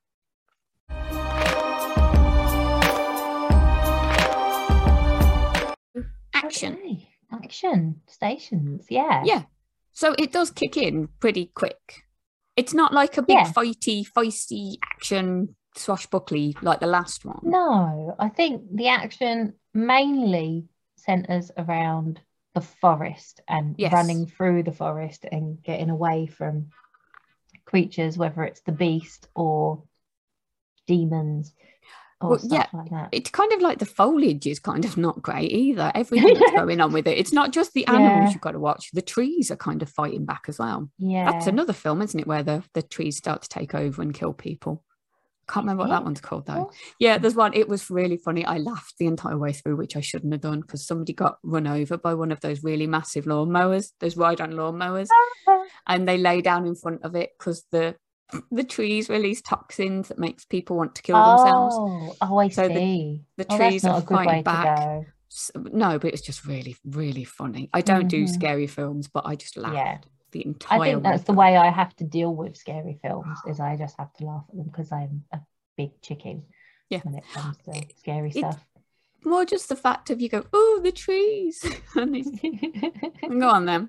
Action. Okay. Action. Stations. Yeah. Yeah. So it does kick in pretty quick. It's not like a big Yeah. fighty, feisty action swashbuckly like the last one. No, I think the action mainly centers around the forest and Yes. running through the forest and getting away from creatures, whether it's the beast or demons or Well, stuff yeah, like that. it's kind of like the foliage is kind of not great either. Everything that's going on with it. It's not just the animals Yeah. you've got to watch. The trees are kind of fighting back as well. Yeah. That's another film, isn't it, where the, the trees start to take over and kill people. Can't remember what that one's called though. Yeah, there's one. It was really funny. I laughed the entire way through, which I shouldn't have done, because somebody got run over by one of those really massive lawnmowers, those ride-on lawnmowers, and they lay down in front of it because the the trees release toxins that makes people want to kill themselves. Oh, oh, I So the- see. The Oh, trees that's not are a good way fighting to back. go. S- No, but it's just really, really funny. I don't do Mhm. scary films, but I just laughed Yeah. the entire I think way that's the through. way I have to deal with scary films, is I just have to laugh at them because I'm a big chicken Yeah. when it comes to scary It- stuff. More just the fact of you go, oh, the trees. And it's- go on then.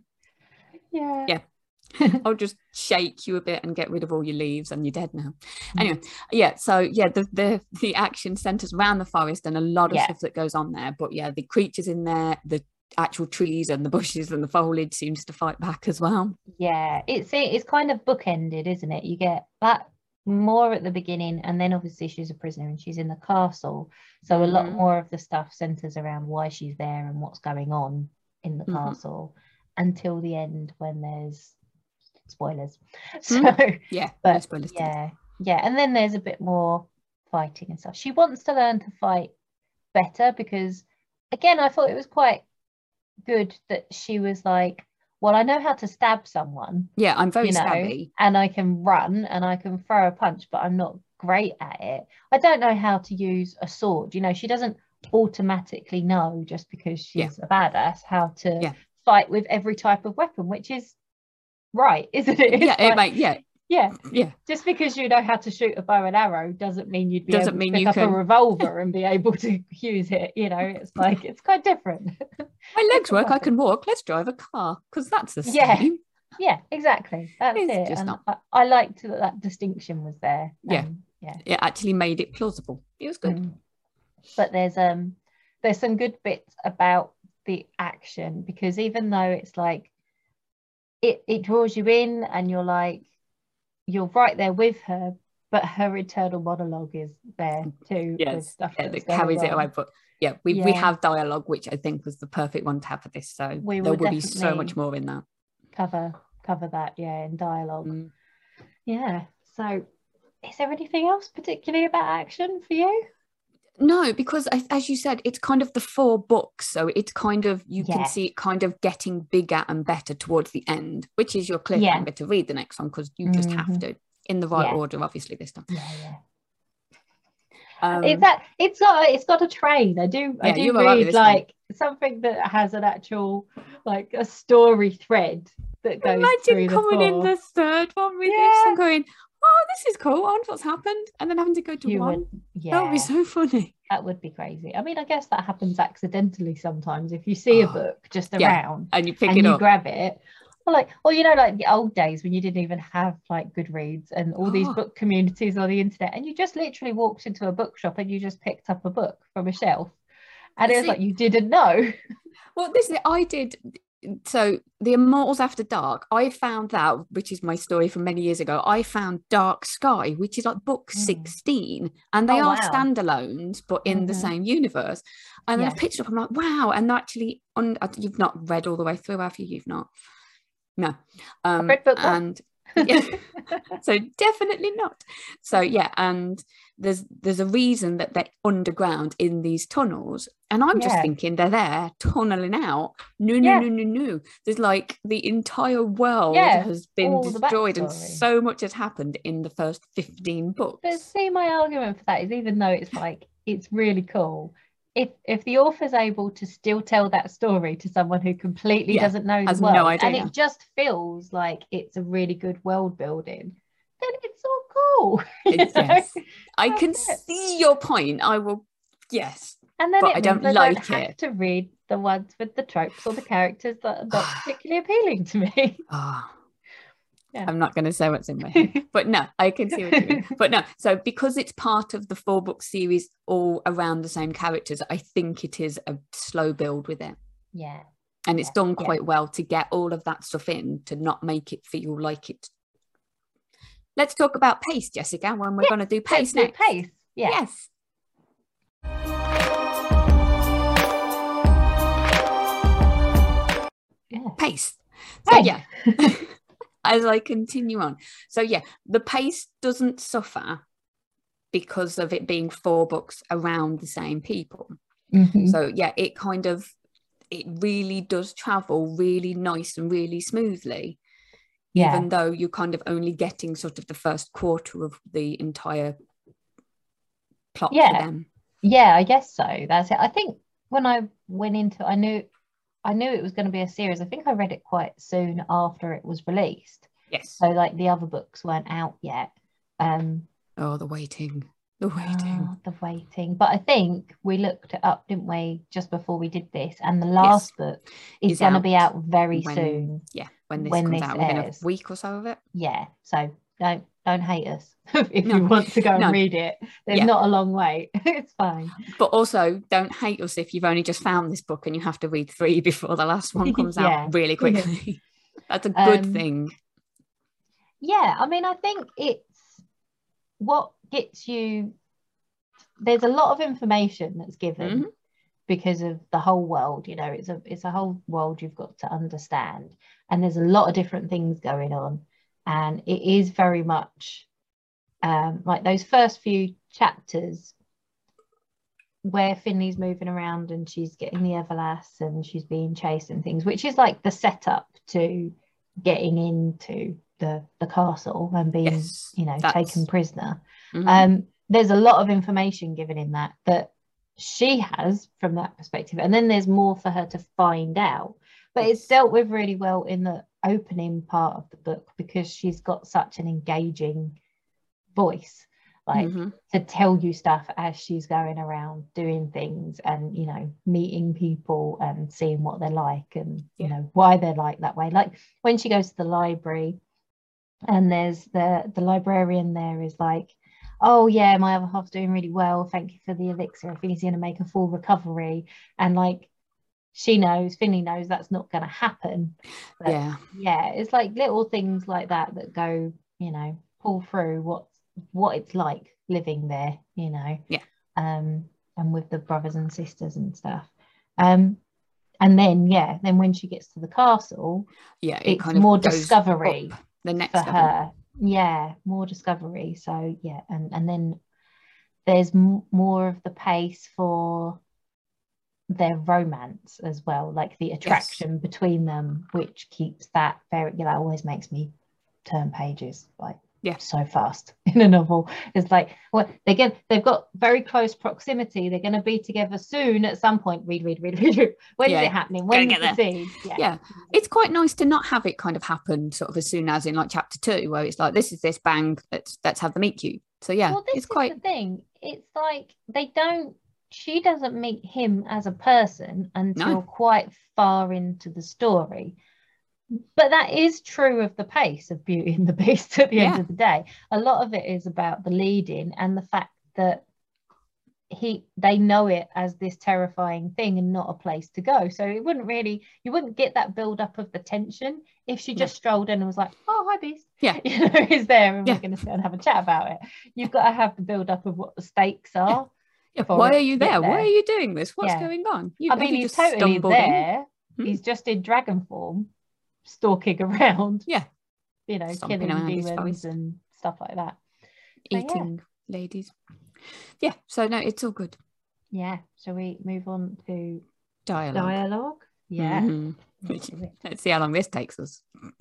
Yeah. Yeah. I'll just shake you a bit and get rid of all your leaves and you're dead now. Mm. Anyway, yeah, so yeah, the the, the action centers around the forest and a lot of Yeah. stuff that goes on there. But yeah, the creatures in there, the actual trees and the bushes and the foliage seems to fight back as well. Yeah, it's it's kind of bookended, isn't it? You get that more at the beginning, and then obviously she's a prisoner and she's in the castle. So a lot Mhm. more of the stuff centers around why she's there and what's going on in the Mhm. castle until the end when there's spoilers. So Yeah, no but spoilers. yeah, yeah, and then there's a bit more fighting and stuff. She wants to learn to fight better because, again, I thought it was quite good that she was like, well, I know how to stab someone, Yeah, I'm very you know, stabby. and I can run and I can throw a punch, but I'm not great at it. I don't know how to use a sword. You know, she doesn't automatically know, just because she's Yeah. a badass, how to Yeah. fight with every type of weapon, which is right, isn't it? It's Yeah, it like, might, yeah, yeah, yeah. just because you know how to shoot a bow and arrow doesn't mean you'd be Doesn't able mean to pick you up can- a revolver and be able to use it. You know, it's like, it's quite different. My legs a work, I weapon. can walk. Let's drive a car, because that's the Yeah. same. Yeah, exactly. That's It's it. just And not- I, I liked that that distinction was there. Yeah. Um, yeah. It actually made it plausible. It was good. Mm. But there's um there's some good bits about the action, because even though it's like it it draws you in and you're like you're right there with her, but her internal monologue is there too, with Yes, stuff yeah, that's that carries going it away. on. But yeah, we, we Yeah. have dialogue, which I think was the perfect one to have for this. So We there will will be so definitely much more in that. cover cover that, yeah, in dialogue. Mm. Yeah. So is there anything else particularly about action for you? No, because as, as you said, it's kind of the four books. So it's kind of, you Yeah. can see it kind of getting bigger and better towards the end, which is your cliffhanger Yeah. to read the next one, because you just have Mhm. to, in the right Yeah. order, obviously, this time. Yeah, yeah. Um, it's that it's got it's got a train. I do I Yeah, do you were right with read this one. like something that has an actual, like, a story thread that goes through Imagine the coming in four. the third one with this Yeah. and going, oh, this is cool. I wonder what's happened. And then having to go to You one. would, That would be yeah, so funny. that would be crazy. I mean, I guess that happens accidentally sometimes. If you see a Oh, book just yeah, around And you pick and it you up. grab it, or like, or you know, like the old days when you didn't even have like Goodreads and all these Oh. book communities on the internet, and you just literally walked into a bookshop and you just picked up a book from a shelf, and it was See- like you didn't know. Well, this is I did. So the Immortals After Dark, I found that, which is my story from many years ago. I found Dark Sky, which is like book Mm. sixteen, and they Oh, are wow. standalones, but in the Mhm. same universe. And then Yeah. I picked it up. I'm like, wow! And they're actually, on, you've not read all the way through, have you? You've not. No. Um, read book one. and yeah, so definitely not. So yeah, and there's there's a reason that they're underground in these tunnels, and I'm just Yeah. thinking they're there tunneling out. No, no, Yeah. no, no, no. There's like the entire world Yeah, has been all the destroyed, and backstory. so much has happened in the first fifteen books. But see, my argument for that is, even though it's like it's really cool, if if the author's able to still tell that story to someone who completely Yeah, doesn't know the has no world, and idea. it just feels like it's a really good world building, then it's all cool. you It's- know? yes, I That's can it. see your point. I will. Yes. And then But it I don't means I like don't have it. to read the ones with the tropes or the characters that are not particularly appealing to me. Ah. Yeah. I'm not going to say what's in my head, but no, I can see what you mean. But no, so because it's part of the four book series all around the same characters, I think it is a slow build with it. Yeah. And it's yeah. done quite yeah. well to get all of that stuff in, to not make it feel like it. Let's talk about pace, Jessica, when we're yes, going to do pace let's next. Do pace. Yeah. Yes. Yeah. Pace. So yeah, as I continue on. So yeah, the pace doesn't suffer because of it being four books around the same people. Mm-hmm. So yeah, it kind of, it really does travel really nice and really smoothly, yeah. even though you're kind of only getting sort of the first quarter of the entire plot yeah. for them. Yeah, I guess so. That's it. I think when I went into, I knew, I knew it was going to be a series. I think I read it quite soon after it was released. Yes. So like the other books weren't out yet. Um, oh, the waiting. The waiting. Oh, the waiting. But I think we looked it up, didn't we, just before we did this? And the last yes. book is, is going to be out very when, soon. Yeah, when this when comes this out airs. Within a week or so of it. Yeah. So don't don't hate us if no. you want to go no. and read it. There's yeah. not a long wait. It's fine. But also don't hate us if you've only just found this book and you have to read three before the last one comes yeah. out really quickly. That's a good um, thing. Yeah, I mean, I think it's what gets you. There's a lot of information that's given mm-hmm. because of the whole world. You know, it's a it's a whole world you've got to understand, and there's a lot of different things going on, and it is very much um, like those first few chapters where Finley's moving around and she's getting the Everlass and she's being chased and things, which is like the setup to getting into the the castle and being yes, you know that's... taken prisoner. Mm-hmm. Um, there's a lot of information given in that that she has from that perspective, and then there's more for her to find out, but yes. it's dealt with really well in the opening part of the book because she's got such an engaging voice, like mm-hmm. to tell you stuff as she's going around doing things and you know meeting people and seeing what they're like and you know why they're like that way. Like when she goes to the library and there's the the librarian there is like, oh yeah, my other half's doing really well, thank you for the elixir, I think he's going to make a full recovery, and like she knows, Finley knows that's not going to happen. But yeah yeah it's like little things like that that go, you know, pull through what what it's like living there, you know. Yeah. Um and with the brothers and sisters and stuff. Um and then yeah then when she gets to the castle, yeah it it's kind of more discovery the next for level. her. Yeah, more discovery. So yeah, and and then there's m- more of the pace for their romance as well, like the attraction yes. between them, which keeps that very, you know, that always makes me turn pages like yeah so fast in a novel. It's like, well, they get they've got very close proximity, they're going to be together soon at some point. Read read read read, read. When's yeah. it happening? When's the scene? Yeah. yeah it's quite nice to not have it kind of happen sort of as soon as in like chapter two, where it's like, this is this, bang, let's let's have the meet cute. So yeah, well, this it's is quite the thing, it's like they don't she doesn't meet him as a person until no. quite far into the story. But that is true of the pace of Beauty and the Beast at the yeah. end of the day. A lot of it is about the lead-in and the fact that he they know it as this terrifying thing and not a place to go. So it wouldn't really, you wouldn't get that build-up of the tension if she just yeah. strolled in and was like, oh, hi, Beast. Yeah. You know, he's there and yeah. we're going to sit and have a chat about it. You've got to have the build-up of what the stakes are. Yeah. Why are you there? there? Why are you doing this? What's yeah. going on? You, I mean, he's totally there. Hmm? He's just in dragon form, stalking around, yeah, you know, Stomping killing demons and stuff like that, eating so, yeah. ladies. Yeah, so no, it's all good. Yeah, shall we move on to dialogue? Dialogue, yeah. Mm-hmm. Let's see how long this takes us.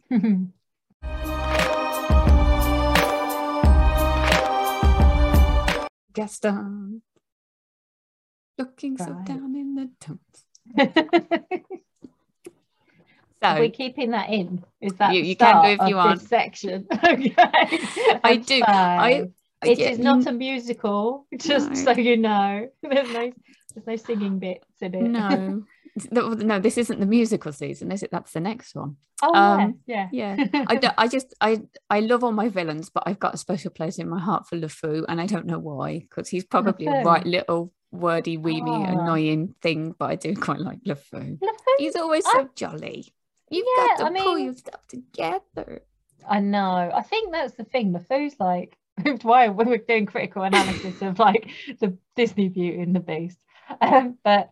Gaston, looking right. so down in the dumps. So, are we keeping that in? Is that you, the you start can do if you of want. This section? Okay, I do. I, I it yeah, is not you, a musical, just no. so you know. There's no there's no singing bits in it. No, No, no, this isn't the musical season, is it? That's the next one. Oh Um, yeah, yeah. yeah. I don't, I just I I love all my villains, but I've got a special place in my heart for LeFou, and I don't know why, because he's probably a LeFou. right little wordy, weemy, Oh. annoying thing, but I do quite like LeFou. LeFou, He's always so I, jolly. You've yeah, got to I pull mean, your stuff together. I know. I think that's the thing. LeFou's like, why when we're doing critical analysis of like the Disney Beauty and the Beast, um, but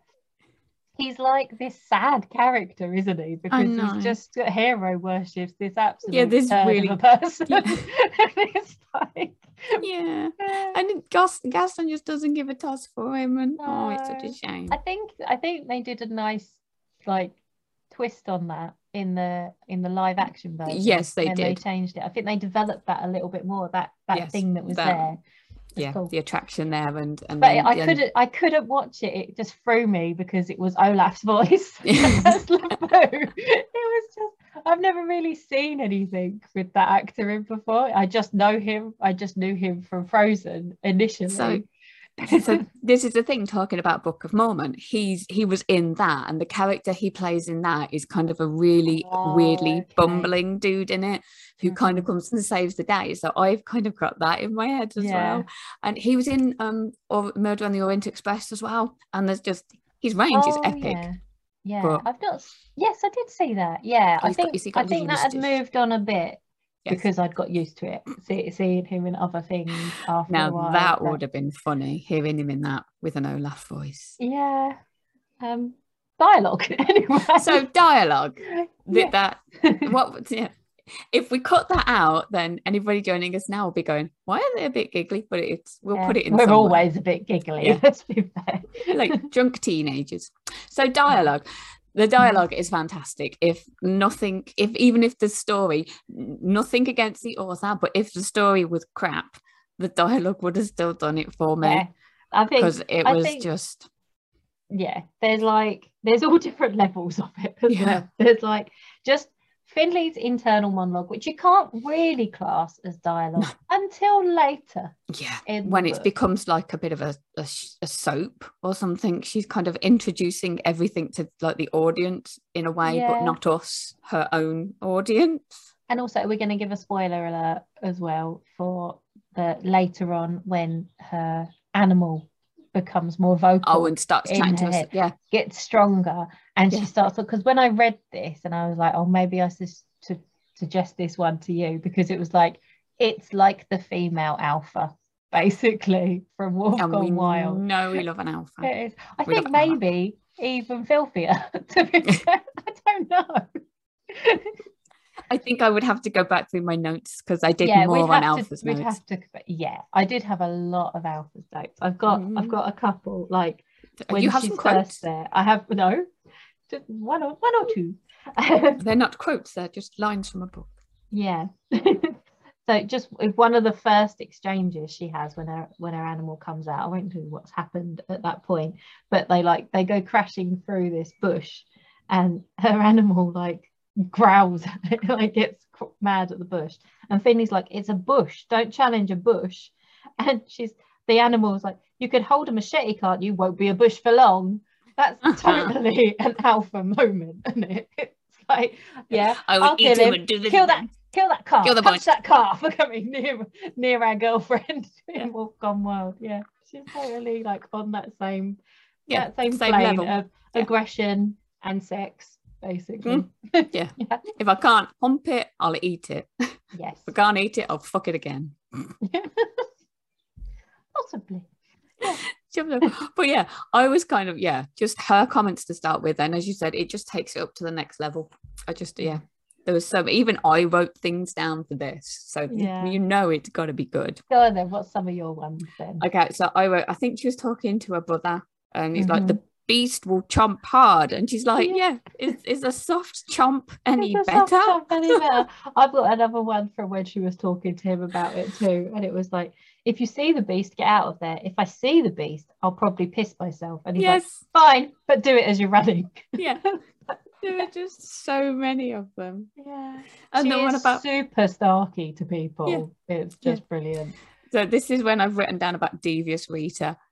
he's like this sad character, isn't he? Because he's just hero worships this absolute yeah, this turd really of a person. yeah. It's like, yeah, and Gaston, Gaston just doesn't give a toss for him, and no. Oh, it's such a shame. I think I think they did a nice like twist on that in the in the live action version. Yes, they and did. They changed it. I think they developed that a little bit more. That that yes, thing that was that, there. Yeah, cool. The attraction there, and and but then, I then... couldn't I couldn't watch it. It just threw me because it was Olaf's voice as LeFou. It was just I've never really seen anything with that actor in before. I just know him. I just knew him from Frozen initially. So, so this is the thing, talking about Book of Mormon, he's he was in that, and the character he plays in that is kind of a really oh, weirdly okay. bumbling dude in it who mm-hmm. kind of comes and saves the day. So I've kind of got that in my head as yeah. well. And he was in um or Murder on the Orient Express as well, and there's just his range oh, is epic. Yeah, yeah. But I've not yes I did see that. Yeah, I think got, I think that had moved on a bit. Yes. Because I'd got used to it, See, seeing him in other things after now a while. That but... would have been funny, hearing him in that with an Olaf voice. Yeah. Um, dialogue, anyway. So dialogue. Yeah. That what yeah. If we cut that out, then anybody joining us now will be going, why are they a bit giggly? But it's we'll yeah. put it in. We're somewhere. always a bit giggly, yeah. Let's be fair. Like drunk teenagers. So dialogue. The dialogue is fantastic. If nothing, if even if the story, nothing against the author, but if the story was crap, the dialogue would have still done it for me. Yeah, I think because it I was think, just. Yeah, there's like there's all different levels of it. As yeah, well. There's like just Finley's internal monologue, which you can't really class as dialogue until later. Yeah, when it becomes like a bit of a, a, a soap or something. She's kind of introducing everything to like the audience in a way, yeah. but not us, her own audience. And also, we're going to give a spoiler alert as well for the later on when her animal becomes more vocal. Oh, and starts chatting to us. Head, yeah, gets stronger, and yeah. she starts because when I read this, and I was like, oh, maybe I should to suggest this one to you because it was like it's like the female alpha, basically from Wolf and Gone we Wild. No, we love an alpha. It is. I we think maybe even filthier. To be fair, I don't know. I think I would have to go back through my notes because I did yeah, more on Alpha's to, notes. We'd have to, yeah, I did have a lot of Alpha's notes. I've got, mm. I've got a couple. Like when you have she's some quotes first there, I have no, just one or one or two. They're not quotes; they're just lines from a book. Yeah. So just one of the first exchanges she has when her when her animal comes out. I won't tell you what's happened at that point, but they like they go crashing through this bush, and her animal like. growls like gets mad at the bush, and Finley's like, it's a bush, don't challenge a bush. And she's the animal's like, you could hold a machete, can't you? Won't be a bush for long. That's totally an alpha moment, isn't it? It's like, yeah, I would I'll eat kill him him, and do the kill that kill that calf, kill the punch bunch. that calf for coming near near our girlfriend in Wolf Gone Wild. Yeah, she's totally like on that same yeah that same, same plane level of yeah. aggression and sex. Basically. Mm. Yeah. yeah. If I can't hump it, I'll eat it. Yes. If I can't eat it, I'll fuck it again. Possibly. Yeah. But yeah, I was kind of, yeah, just her comments to start with. And as you said, it just takes it up to the next level. I just, yeah, there was so, even I wrote things down for this. So yeah. you know it's got to be good. Go on then. What's some of your ones then? Okay. So I wrote, I think she was talking to her brother and he's mm-hmm. like, the beast will chomp hard, and she's like, yeah, yeah is, is a soft chomp any a better? Soft chomp any better? I've got another one from when she was talking to him about it too, and it was like, if you see the beast, get out of there. If I see the beast, I'll probably piss myself. And he's yes. like, fine, but do it as you're running. Yeah. There are just so many of them. Yeah. And she the is one about super starky to people. Yeah. It's just yeah. brilliant. So this is when I've written down about Devious Rita.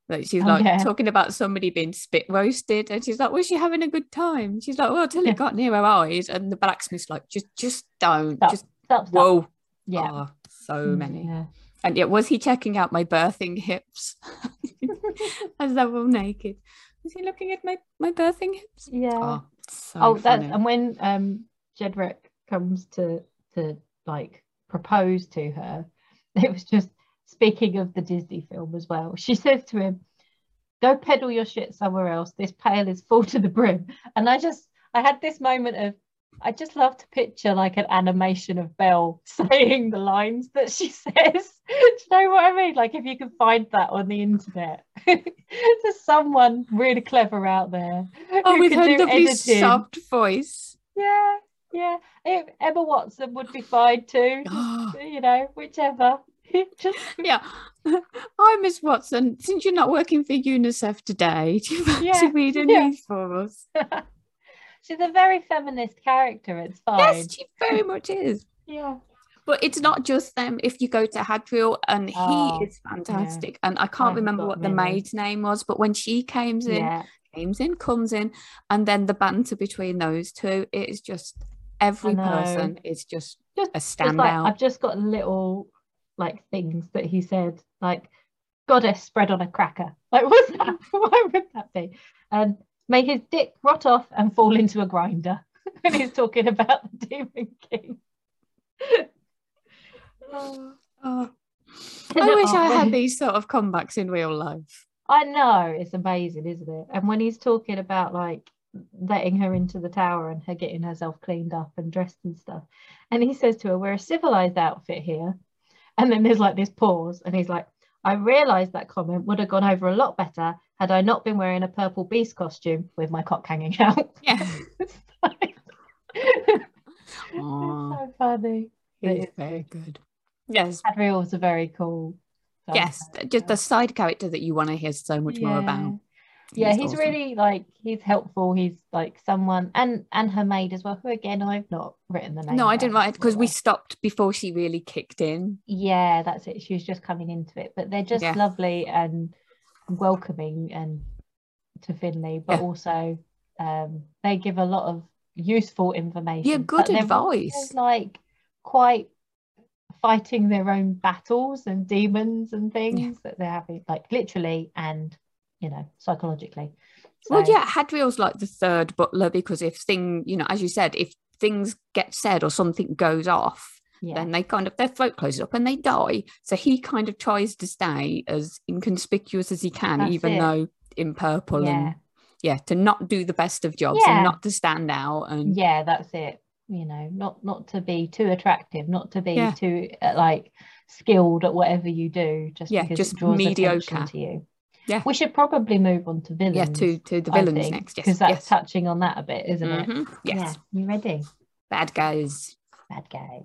Like she's Oh, like yeah. talking about somebody being spit roasted, and she's like, "Was she having a good time?" She's like, "Well, till Yeah. it got near her eyes," and the blacksmith's like, "Just, just don't, Stop, just stop, stop. whoa." Yeah. Oh, so many. Yeah. And yet, was he checking out my birthing hips as they were all naked? Was he looking at my my birthing hips? Yeah. Oh, so Oh, that's funny. and when um Jedrick comes to to like propose to her, it was just speaking of the Disney film as well. She says to him, "Go peddle your shit somewhere else. This pail is full to the brim." And I just I had this moment of I just love to picture like an animation of Belle saying the lines that she says. Do you know what I mean? Like if you can find that on the internet. There's someone really clever out there. Oh, who with can her do lovely editing. soft voice. Yeah, yeah. If Emma Watson would be fine too. Just, you know, whichever. Just Yeah. Hi, Miss Watson. Since you're not working for UNICEF today, do you fancy Yeah, reading yeah. these for us? She's a very feminist character. It's fine. Yes, she very much is. Yeah. But it's not just them. If you go to Hadriel, and he Oh, is fantastic. And I I can't have remember got what the many. maid's name was, but when she came in, Yeah. comes in, comes in, and then the banter between those two, it is just every know. person is just Just, a just like standout. I've just got little like things that he said, like goddess spread on a cracker. Like what's that? Why would that be? And may his dick rot off and fall into a grinder. When he's talking about the Demon King. Oh, oh. I wish I had these sort of comebacks in real life. I know, it's amazing, isn't it? And when he's talking about like letting her into the tower and her getting herself cleaned up and dressed and stuff, and he says to her, "We're a civilized outfit here," and then there's like this pause, and he's like, "I realised that comment would have gone over a lot better had I not been wearing a purple beast costume with my cock hanging out." Yeah. It's like, it's so funny. He's very good. Yes. Hadriel was a very cool. Yes, just the side character that you want to hear so much yeah. more about. Yeah, he's awesome. really like he's helpful. He's like someone, and and her maid as well. Who again, I've not written the name. No, I didn't down write it because we stopped before she really kicked in. Yeah, that's it. She was just coming into it, but they're just Yeah. lovely and welcoming and to Finley, but Yeah. also um, they give a lot of useful information. Yeah, good but they're advice. also, like quite fighting their own battles and demons and things Yeah. that they're having, like literally and you know psychologically. So, Well, yeah, Hadriel's like the third butler because if thing, you know, as you said, if things get said or something goes off, yeah, then they kind of their throat closes up and they die. So he kind of tries to stay as inconspicuous as he can, That's even it. though in purple Yeah. and yeah, to not do the best of jobs Yeah. and not to stand out and yeah, that's it. You know, not not to be too attractive, not to be Yeah. too uh, like skilled at whatever you do, just Yeah, because just it draws mediocre. attention to you. Yeah. We should probably move on to villains. yeah, to to the I villains think, next. Yes, because that's yes. touching on that a bit, isn't it? Mhm, yes. Yeah. You ready? Bad guys. Bad guys.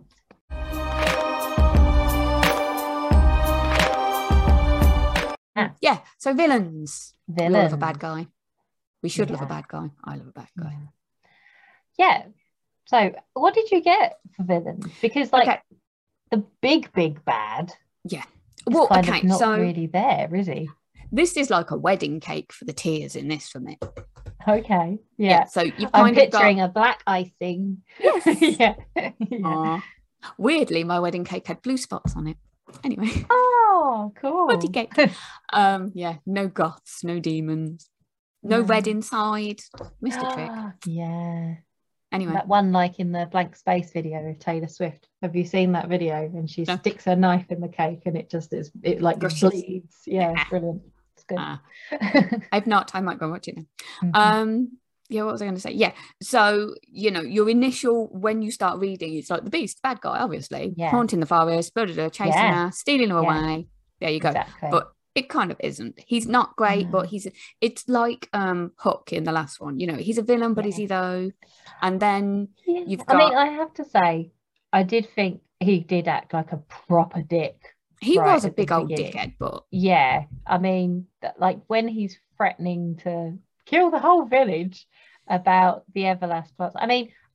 Yeah, so villains. We all Villains. love a bad guy. We should love a Yeah. bad guy. I love a bad guy. Yeah. So, what did you get for villains? Because, like, Okay. the big, big bad Yeah. is Well, kind okay, of not so really there, is he? this is like a wedding cake for the tears in this for me. Okay. Yeah. So you've I'm kind of got picturing a black icing. Yes. yeah. yeah. Aw. Weirdly, my wedding cake had blue spots on it. Anyway, Oh, cool. wedding cake. Um, yeah, no goths, no demons, no No. red inside. Missed a trick. Yeah. Anyway, That one, like in the Blank Space video of Taylor Swift. Have you seen that video? And she No. sticks her knife in the cake and it just is, it like Gushes. bleeds. Yeah, it's brilliant. It's good. Ah, I've not. I might go watch it now. Mhm. Um, yeah, what was I going to say? Yeah, so you know, your initial when you start reading, it's like the beast, bad guy, obviously, Yeah. haunting the forest, blah, blah, blah, chasing Yeah. her, stealing her Yeah. away. There you go. Exactly. But it kind of isn't. He's not great, No. but he's. It's like um Hook in the last one. You know, he's a villain, but is Yeah. he though? And then Yeah. you've I mean, got- I have to say, I did think he did act like a proper dick. he right was a at the big old beginning. dickhead, but Yeah, I mean, th- like when he's threatening to kill the whole village about the Everlast Plus. I mean,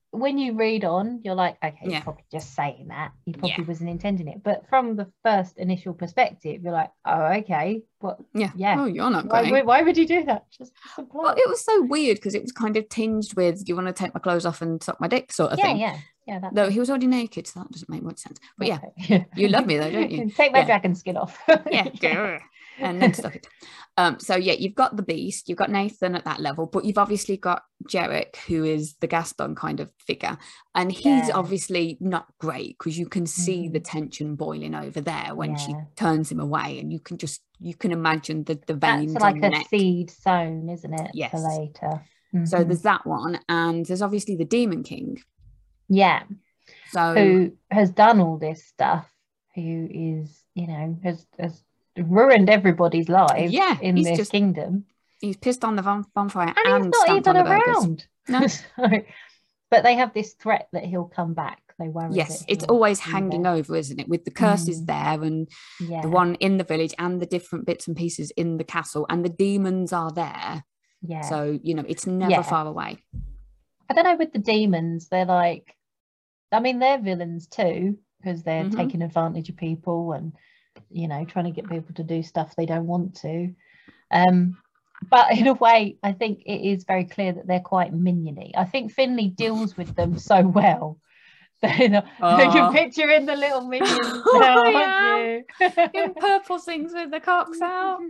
when you read on, you're like, okay, Yeah. he's probably just saying that. He probably Yeah. wasn't intending it. But from the first initial perspective, you're like, oh, okay. But Yeah. yeah. Oh, you're not Why, great. why, why would you do that? Just simple. Well, it was so weird because it was kind of tinged with, do you want to take my clothes off and suck my dick sort of yeah, thing. yeah. Yeah. That's Though he was already naked, so that doesn't make much sense. But yeah, okay. you love me though, don't you? Take my Yeah. dragon skin off. Yeah. yeah. And then stuff it. Um, so yeah, you've got the Beast, you've got Nathan at that level, but you've obviously got Jarek, who is the Gaston kind of figure, and he's Yeah. obviously not great because you can see Mhm. the tension boiling over there when she Yeah. turns him away, and you can just you can imagine the the veins That's like on the a neck. seed sown, isn't it? Yes. For later. So Mhm. there's that one, and there's obviously the Demon King. Yeah. So Who has done all this stuff? Who is, you know, has has ruined everybody's lives Yeah, in he's this just- kingdom. he's pissed on the bon- bonfire And, and, he's not stamped even on the burgers. around. No. So, but they have this threat that he'll come back. They worry. Yes, that it's he'll always be hanging there. over, isn't it? With the curses Mm. there and Yeah. the one in the village and the different bits and pieces in the castle, and the demons are there. Yeah. So, you know, it's never Yeah. far away. I don't know with the demons, they're like, I mean, they're villains too, because they're Mhm. taking advantage of people and, you know, trying to get people to do stuff they don't want to. Um, but in a way, I think it is very clear that they're quite miniony. I think Finley deals with them so well. That, you know, Oh. you're picturing the little minions Oh, now, yeah. aren't In you? purple things with the cocks out.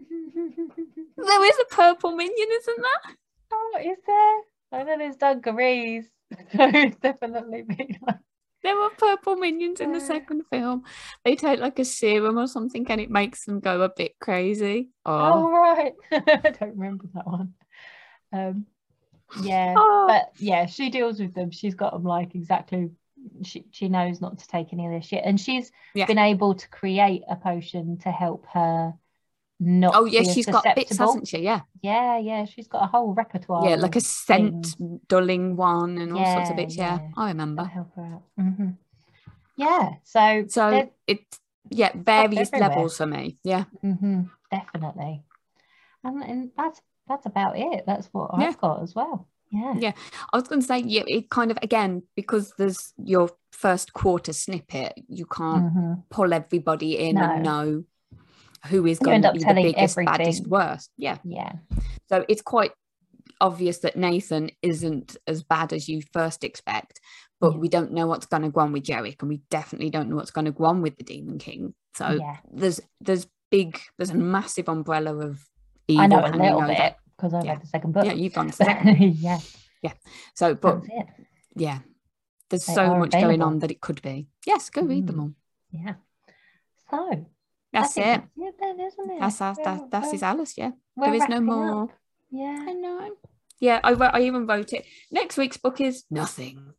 There is a purple minion, isn't there? Oh, is there? I know there's dungarees. So it's definitely been like, There were purple minions in the Yeah. second film. They take like a serum or something and it makes them go a bit crazy. oh, Oh, right. I don't remember that one. Um, yeah, Oh. but yeah, she deals with them. She's got them like exactly. She she knows not to take any of this shit, and she's Yeah. been able to create a potion to help her not. oh yeah, be as she's got bits, susceptible. hasn't she? Yeah. Yeah, yeah, she's got a whole repertoire. Yeah, like a of scent things dulling one and all sorts of Yeah, bits. Yeah, yeah. I to remember. help her out. Mhm. Yeah, so So there's- it's yeah, various everywhere. levels for me. Yeah. mhm, definitely, and, and that's that's about it. That's what Yeah. I've got as well. Yeah. Yeah. I was going to say, yeah, it kind of, again, because there's your first quarter snippet, you can't Mhm. pull everybody in and know who is You going end to up be the telling biggest, everything. baddest, worst. Yeah. Yeah. So it's quite obvious that Nathan isn't as bad as you first expect, but Yeah. we don't know what's going to go on with Jerick, and we definitely don't know what's going to go on with the Demon King. So Yeah. there's there's big, there's a massive umbrella of evil I know a hanging little over. bit because I've Yeah. read the second book. Yeah, you've gone to the second. yeah. So, but That's it. yeah, there's They so are much going available. on that it could be. Yes, go read them Mm. all. Yeah. So That's I it. think that's it then, isn't it? That's that's We're- that, that's his we're- Alice. Yeah, we're there is no wrapping more. up. Yeah. I know. Yeah, I wrote, I even wrote it. Next week's book is nothing.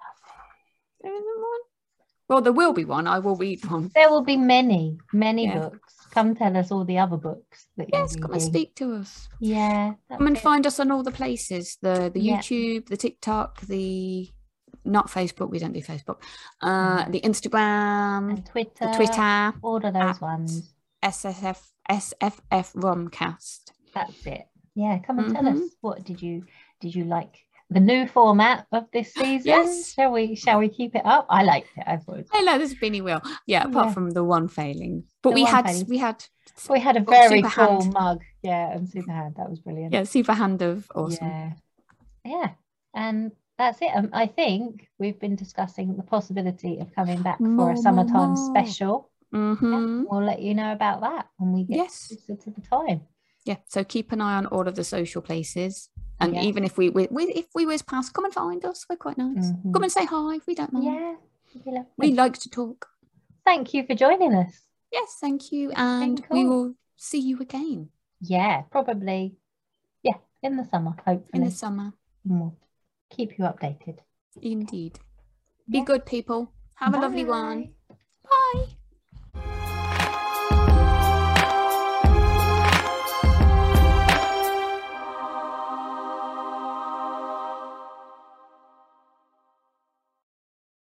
There isn't one. Well, there will be one. I will read one. There will be many, many Yeah. books. Come tell us all the other books that you're Yes, come and reading. speak to us. Yeah. Come and that's it. find us on all the places. The the Yeah. YouTube, the TikTok, the not Facebook. We don't do Facebook. Uh, No. the Instagram, And Twitter. the Twitter. All of those at- ones. S S F S F F Romcast. That's it. Yeah, come and tell Mhm. us what did you did you like the new format of this season? Yes. Shall we shall we keep it up? I liked it. I thought it was- I know there's Spinny Wheel. Yeah, apart Yeah. from the one failing. But The we one had failing. we had we had a Oh, very super cool hand. mug. Yeah, and super hand. That was brilliant. yeah, super hand of awesome. Yeah. Yeah. And that's it. Um, I think we've been discussing the possibility of coming back for More, a more, summertime more. special. Mm-hmm. We'll let you know about that when we get Yes. closer to the time. Yeah. So keep an eye on all of the social places. And Yeah. even if we, we, we if we whiz past, come and find us. We're quite nice. Mhm. Come and say hi if we don't mind. Yeah. it'd be lovely. We like to talk. Thank you for joining us. Yes, thank you. It's been And we cool. will see you again Yeah, probably. Yeah, in the summer, hopefully. in the summer. And we'll keep you updated. Indeed. Be Yeah. good, people. Have a lovely one. Bye.